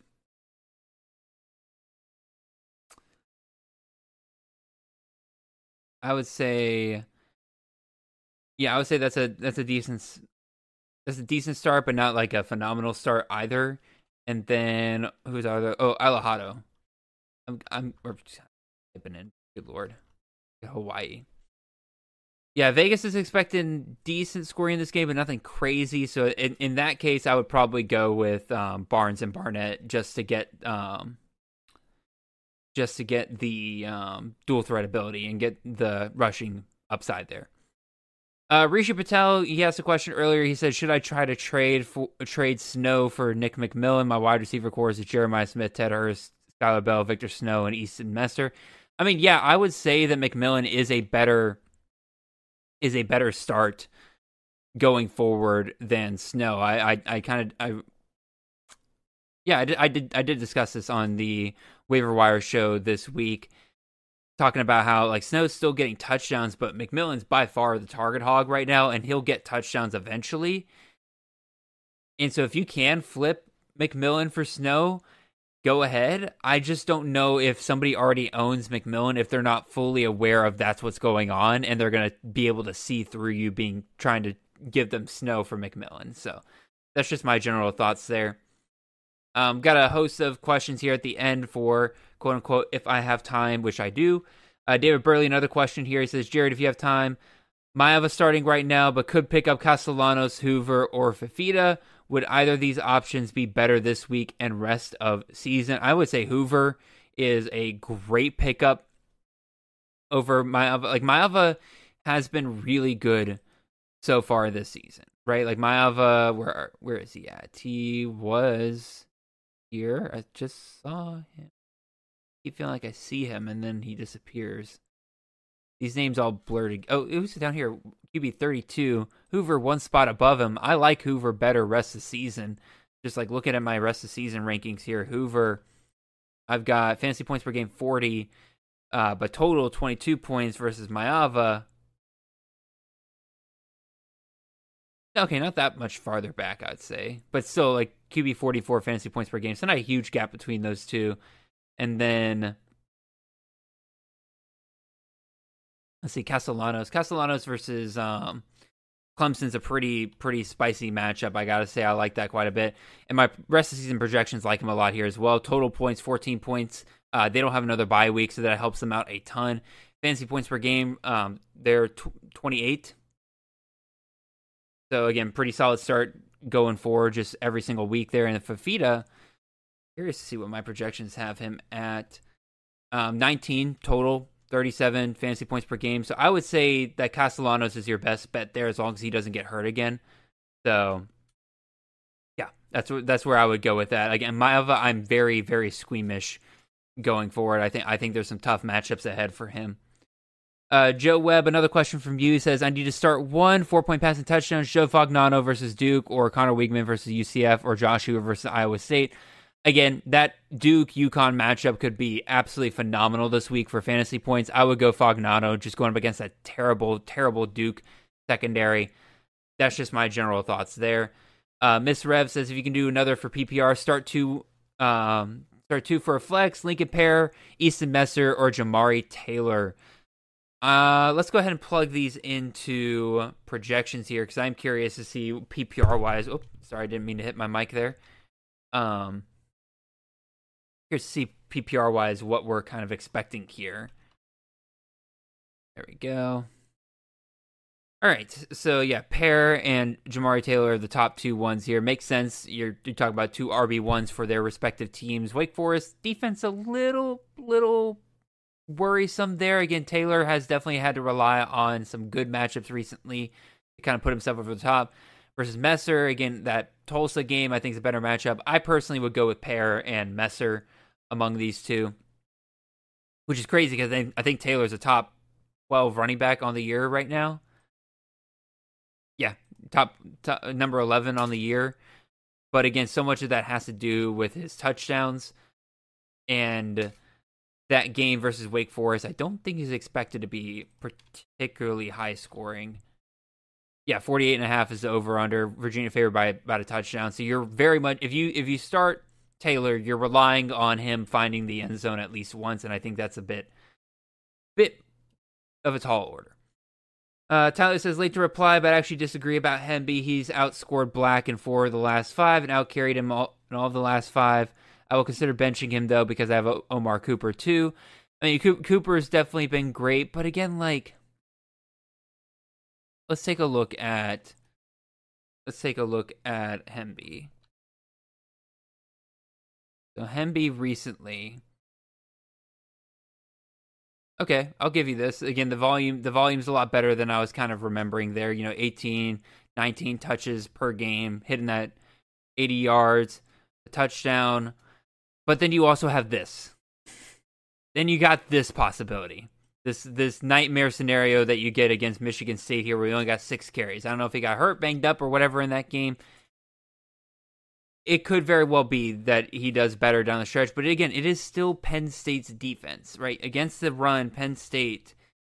I would say. Yeah, I would say that's a that's a decent that's a decent start, but not like a phenomenal start either. And then who's other? Oh, Alejado. I'm I'm or, typing in. Good lord, Hawaii. Yeah, Vegas is expecting decent scoring in this game, but nothing crazy. So in in that case, I would probably go with um, Barnes and Barnett just to get um just to get the um, dual threat ability and get the rushing upside there. Uh, Rishi Patel, he asked a question earlier. He said, should I try to trade for, trade Snow for Nick McMillan? My wide receiver core is Jeremiah Smith, Ted Hurst, Skylar Bell, Victor Snow, and Easton Messer. I mean, yeah, I would say that McMillan is a better is a better start going forward than Snow. I I, I kind of I yeah I did I did I did discuss this on the waiver wire show this week. talking about how like Snow's still getting touchdowns, but McMillan's by far the target hog right now, and he'll get touchdowns eventually. And so if you can flip McMillan for Snow, go ahead. I just don't know if somebody already owns McMillan, if they're not fully aware of that's what's going on, and they're going to be able to see through you being trying to give them Snow for McMillan. So that's just my general thoughts there. Um, got a host of questions here at the end for quote unquote, if I have time, which I do. Uh, David Burley, another question here. He says, Jared, if you have time, Maeva starting right now, but could pick up Castellanos, Hoover, or Fifita. Would either of these options be better this week and rest of season? I would say Hoover is a great pickup over Maeva. Like, Maeva has been really good so far this season, right? Like, Maeva, where where is he at? He was here. I just saw him. I keep feeling like I see him, and then he disappears. These names all blurred. Oh, it was down here. Q B thirty-two. Hoover one spot above him. I like Hoover better rest of the season. Just like looking at my rest of the season rankings here. Hoover, I've got fantasy points per game forty, uh, but total twenty-two points versus Maeva. Okay, not that much farther back, I'd say. But still, like, Q B forty-four fantasy points per game. So not a huge gap between those two. And then, let's see, Castellanos. Castellanos versus um, Clemson's a pretty pretty spicy matchup, I gotta say. I like that quite a bit. And my rest of the season projections like him a lot here as well. Total points, fourteen points. Uh, they don't have another bye week, so that helps them out a ton. Fantasy points per game, um, they're tw- twenty-eight. So, again, pretty solid start going forward just every single week there. And the Fifita, curious to see what my projections have him at. Um, nineteen total, thirty-seven fantasy points per game. So I would say that Castellanos is your best bet there as long as he doesn't get hurt again. So, yeah, that's wh- that's where I would go with that. Again, Maeva, I'm very, very squeamish going forward. I think I think there's some tough matchups ahead for him. Uh, Joe Webb, another question from you, says, I need to start one four-point passing touchdown, Joe Fagnano versus Duke, or Connor Weigman versus U C F, or Joshua versus Iowa State. Again, that Duke-UConn matchup could be absolutely phenomenal this week for fantasy points. I would go Fagnano, just going up against that terrible, terrible Duke secondary. That's just my general thoughts there. Uh, Miss Rev says, if you can do another for P P R, start two, um, start two for a flex, Lincoln Pear, Easton Messer, or Jamari Taylor. Uh, let's go ahead and plug these into projections here, because I'm curious to see P P R-wise. Oh, sorry, I didn't mean to hit my mic there. Um, Here's to see P P R-wise what we're kind of expecting here. There we go. All right, so yeah, Pear and Jamari Taylor are the top two ones here. Makes sense. You're, you're talking about two R B ones for their respective teams. Wake Forest defense a little, little worrisome there. Again, Taylor has definitely had to rely on some good matchups recently to kind of put himself over the top. Versus Messer, again, that Tulsa game I think is a better matchup. I personally would go with Pear and Messer among these two, which is crazy because I think Taylor's a top twelve running back on the year right now. Yeah, top, top number eleven on the year. But again, so much of that has to do with his touchdowns. And that game versus Wake Forest, I don't think is expected to be particularly high scoring. Yeah, forty-eight and a half is the over-under. Virginia favored by about a touchdown. So you're very much, if you if you start Taylor, you're relying on him finding the end zone at least once, and I think that's a bit, bit of a tall order. Uh, Tyler says, late to reply, but I actually disagree about Hemby. He's outscored Black in four of the last five and outcarried him all, in all of the last five. I will consider benching him, though, because I have Omar Cooper, too. I mean, Cooper has definitely been great, but again, like, let's take a look at, let's take a look at Hemby. So Hemby recently, okay, I'll give you this. Again, the volume, the volume's a lot better than I was kind of remembering there. You know, eighteen, nineteen touches per game, hitting that eighty yards, a touchdown. But then you also have this. Then you got this possibility. This this nightmare scenario that you get against Michigan State here where he only got six carries. I don't know if he got hurt, banged up, or whatever in that game. it could very well be that he does better down the stretch. But again, it is still Penn State's defense, right? Against the run, Penn State,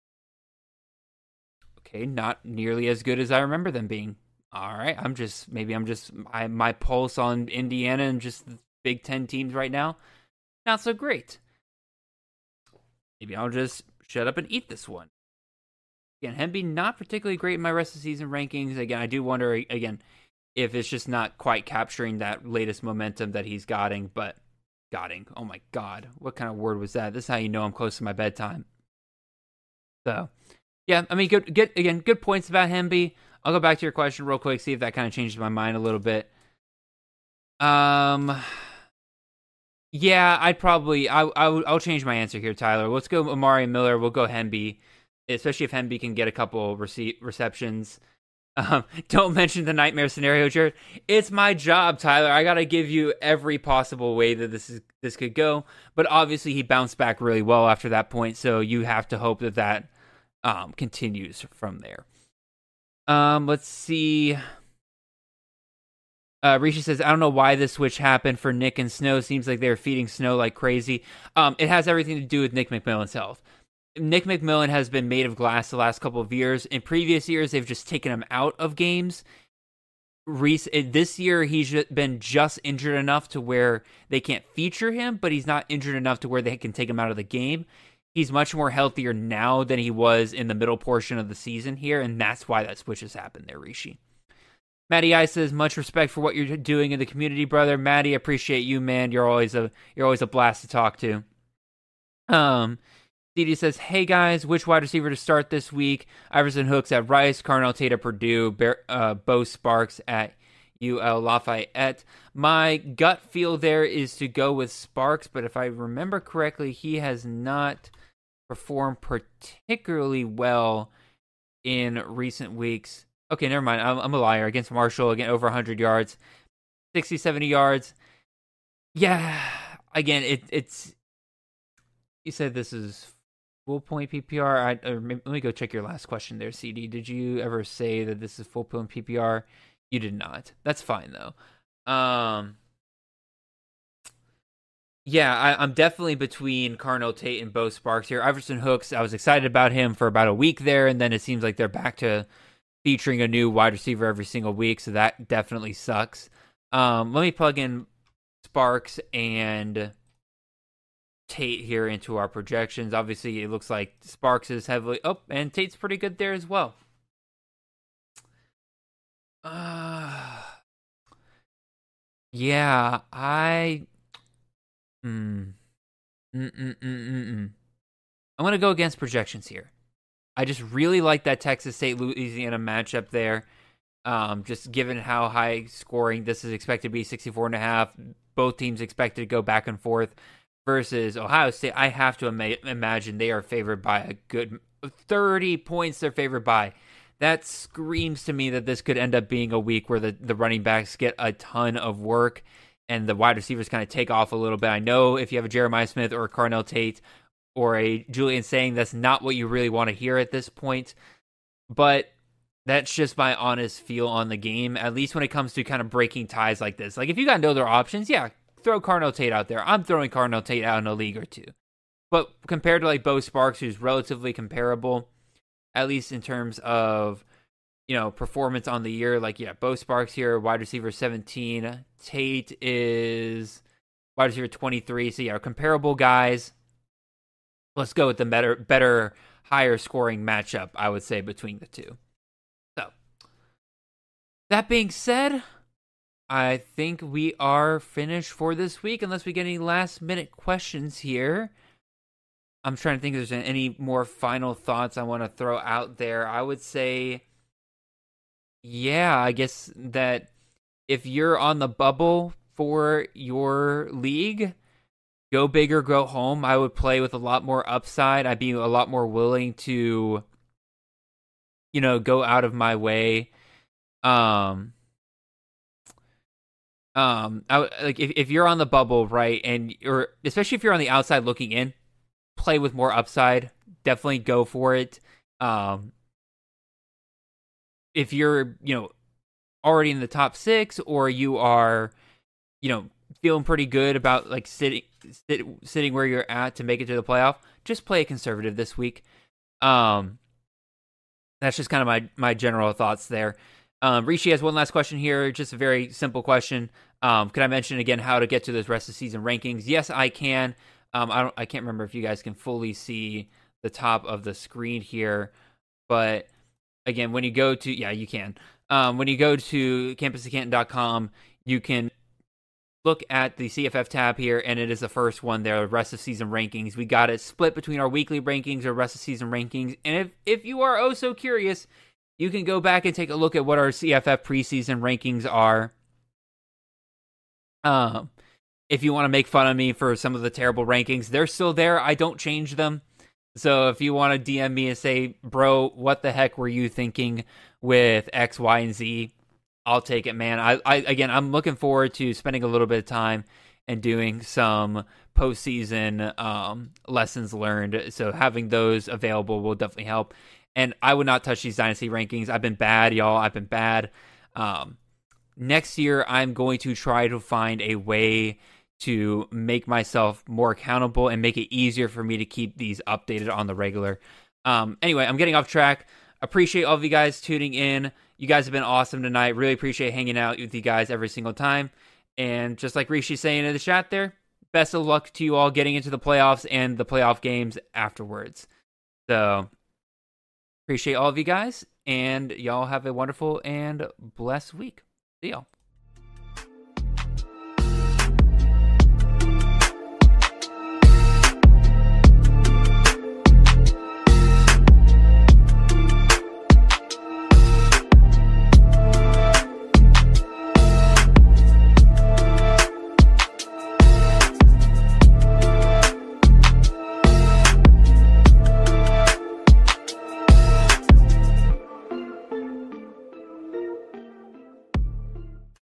okay, not nearly as good as I remember them being. All right, I'm just, maybe I'm just, I, my pulse on Indiana and just the Big Ten teams right now, not so great. Maybe I'll just shut up and eat this one. Again, Hemby not particularly great in my rest of the season rankings. Again, I do wonder, again, if it's just not quite capturing that latest momentum that he's gotting, but gotting, oh my God, what kind of word was that? This is how you know I'm close to my bedtime. So, yeah, I mean, good, good again, good points about Hemby. I'll go back to your question real quick, see if that kind of changes my mind a little bit. Um, yeah, I'd probably, I, I, I'll change my answer here, Tyler. Let's go Amari Miller. We'll go Hemby, especially if Hemby can get a couple rece- receptions. Um, don't mention the nightmare scenario, Jared. It's my job, Tyler. I got to give you every possible way that this is this could go. But obviously, he bounced back really well after that point, so you have to hope that that um, continues from there. Um, let's see. Uh, Rishi says, I don't know why this switch happened for Nick and Snow. Seems like they're feeding Snow like crazy. Um, it has everything to do with Nick McMillan's health. Nick McMillan has been made of glass the last couple of years. In previous years, they've just taken him out of games. Reese, this year, he's been just injured enough to where they can't feature him, but he's not injured enough to where they can take him out of the game. He's much more healthier now than he was in the middle portion of the season here, and that's why that switch has happened there, Rishi. Matty I says, much respect for what you're doing in the community, brother. Matty, appreciate you, man. You're always a you're always a blast to talk to. Um, D D says, hey guys, which wide receiver to start this week? Iverson Hooks at Rice, Carnell Tate at Purdue, Bear, uh, Bo Sparks at U L Lafayette. My gut feel there is to go with Sparks, but if I remember correctly, he has not performed particularly well in recent weeks. Okay, never mind. I'm, I'm a liar. Against Marshall, again, over one hundred yards, sixty, seventy yards. Yeah, again, it, it's, you said this is full point P P R. I, or maybe, let me go check your last question there, C D. Did you ever say that this is full point P P R? You did not. That's fine, though. Um, yeah, I, I'm definitely between Carnell Tate and Bo Sparks here. Iverson Hooks, I was excited about him for about a week there, and then it seems like they're back to featuring a new wide receiver every single week, so that definitely sucks. Um, let me plug in Sparks and Tate here into our projections. Obviously, it looks like Sparks is heavily up, oh, and Tate's pretty good there as well. Uh, yeah, I. Mm, mm, mm, mm, mm, mm. I'm gonna go against projections here. I just really like that Texas State-Louisiana matchup there. Um, just given how high scoring this is expected to be, sixty-four and a half. Both teams expected to go back and forth versus Ohio State. I have to ima- imagine they are favored by a good thirty points. They're favored by. That screams to me that this could end up being a week where the, the running backs get a ton of work and the wide receivers kind of take off a little bit. I know if you have a Jeremiah Smith or a Carnell Tate or a Julian Saying, that's not what you really want to hear at this point. But that's just my honest feel on the game, at least when it comes to kind of breaking ties like this. Like, if you got no other options, yeah, throw Carnell Tate out there. I'm throwing Carnell Tate out in a league or two. But compared to, like, Bo Sparks, who's relatively comparable, at least in terms of, you know, performance on the year, like, yeah, Bo Sparks here, wide receiver seventeen. Tate is wide receiver twenty-three. So, yeah, comparable guys. Let's go with the better, better, higher scoring matchup, I would say, between the two. So, that being said, I think we are finished for this week, unless we get any last minute questions here. I'm trying to think if there's any more final thoughts I want to throw out there. I would say, yeah, I guess that if you're on the bubble for your league, go big or go home. I would play with a lot more upside. I'd be a lot more willing to, you know, go out of my way. Um, um, I, like if, if you're on the bubble, right, and or especially if you're on the outside looking in, play with more upside. Definitely go for it. Um, if you're, you know, already in the top six, or you are, you know, feeling pretty good about like sitting sit, sitting where you're at to make it to the playoff, just play a conservative this week. Um, that's just kind of my my general thoughts there. Um, Rishi has one last question here, just a very simple question. Um, can I mention again how to get to those rest of season rankings? Yes, I can. Um, I don't. I can't remember if you guys can fully see the top of the screen here, but again, when you go to yeah, you can. Um, when you go to campus of canton dot com, you can look at the C F F tab here, and it is the first one there, rest of season rankings. We got it split between our weekly rankings or rest of season rankings, and if if you are oh so curious, you can go back and take a look at what our C F F preseason rankings are. Um, if you want to make fun of me for some of the terrible rankings, they're still there. I don't change them. So if you want to D M me and say, bro, what the heck were you thinking with X, Y, and Z? I'll take it, man. I, I again, I'm looking forward to spending a little bit of time and doing some postseason um, lessons learned. So having those available will definitely help. And I would not touch these dynasty rankings. I've been bad, y'all. I've been bad. Um, next year, I'm going to try to find a way to make myself more accountable and make it easier for me to keep these updated on the regular. Um, anyway, I'm getting off track. Appreciate all of you guys tuning in. You guys have been awesome tonight. Really appreciate hanging out with you guys every single time. And just like Rishi's saying in the chat there, best of luck to you all getting into the playoffs and the playoff games afterwards. So appreciate all of you guys, and y'all have a wonderful and blessed week. See y'all.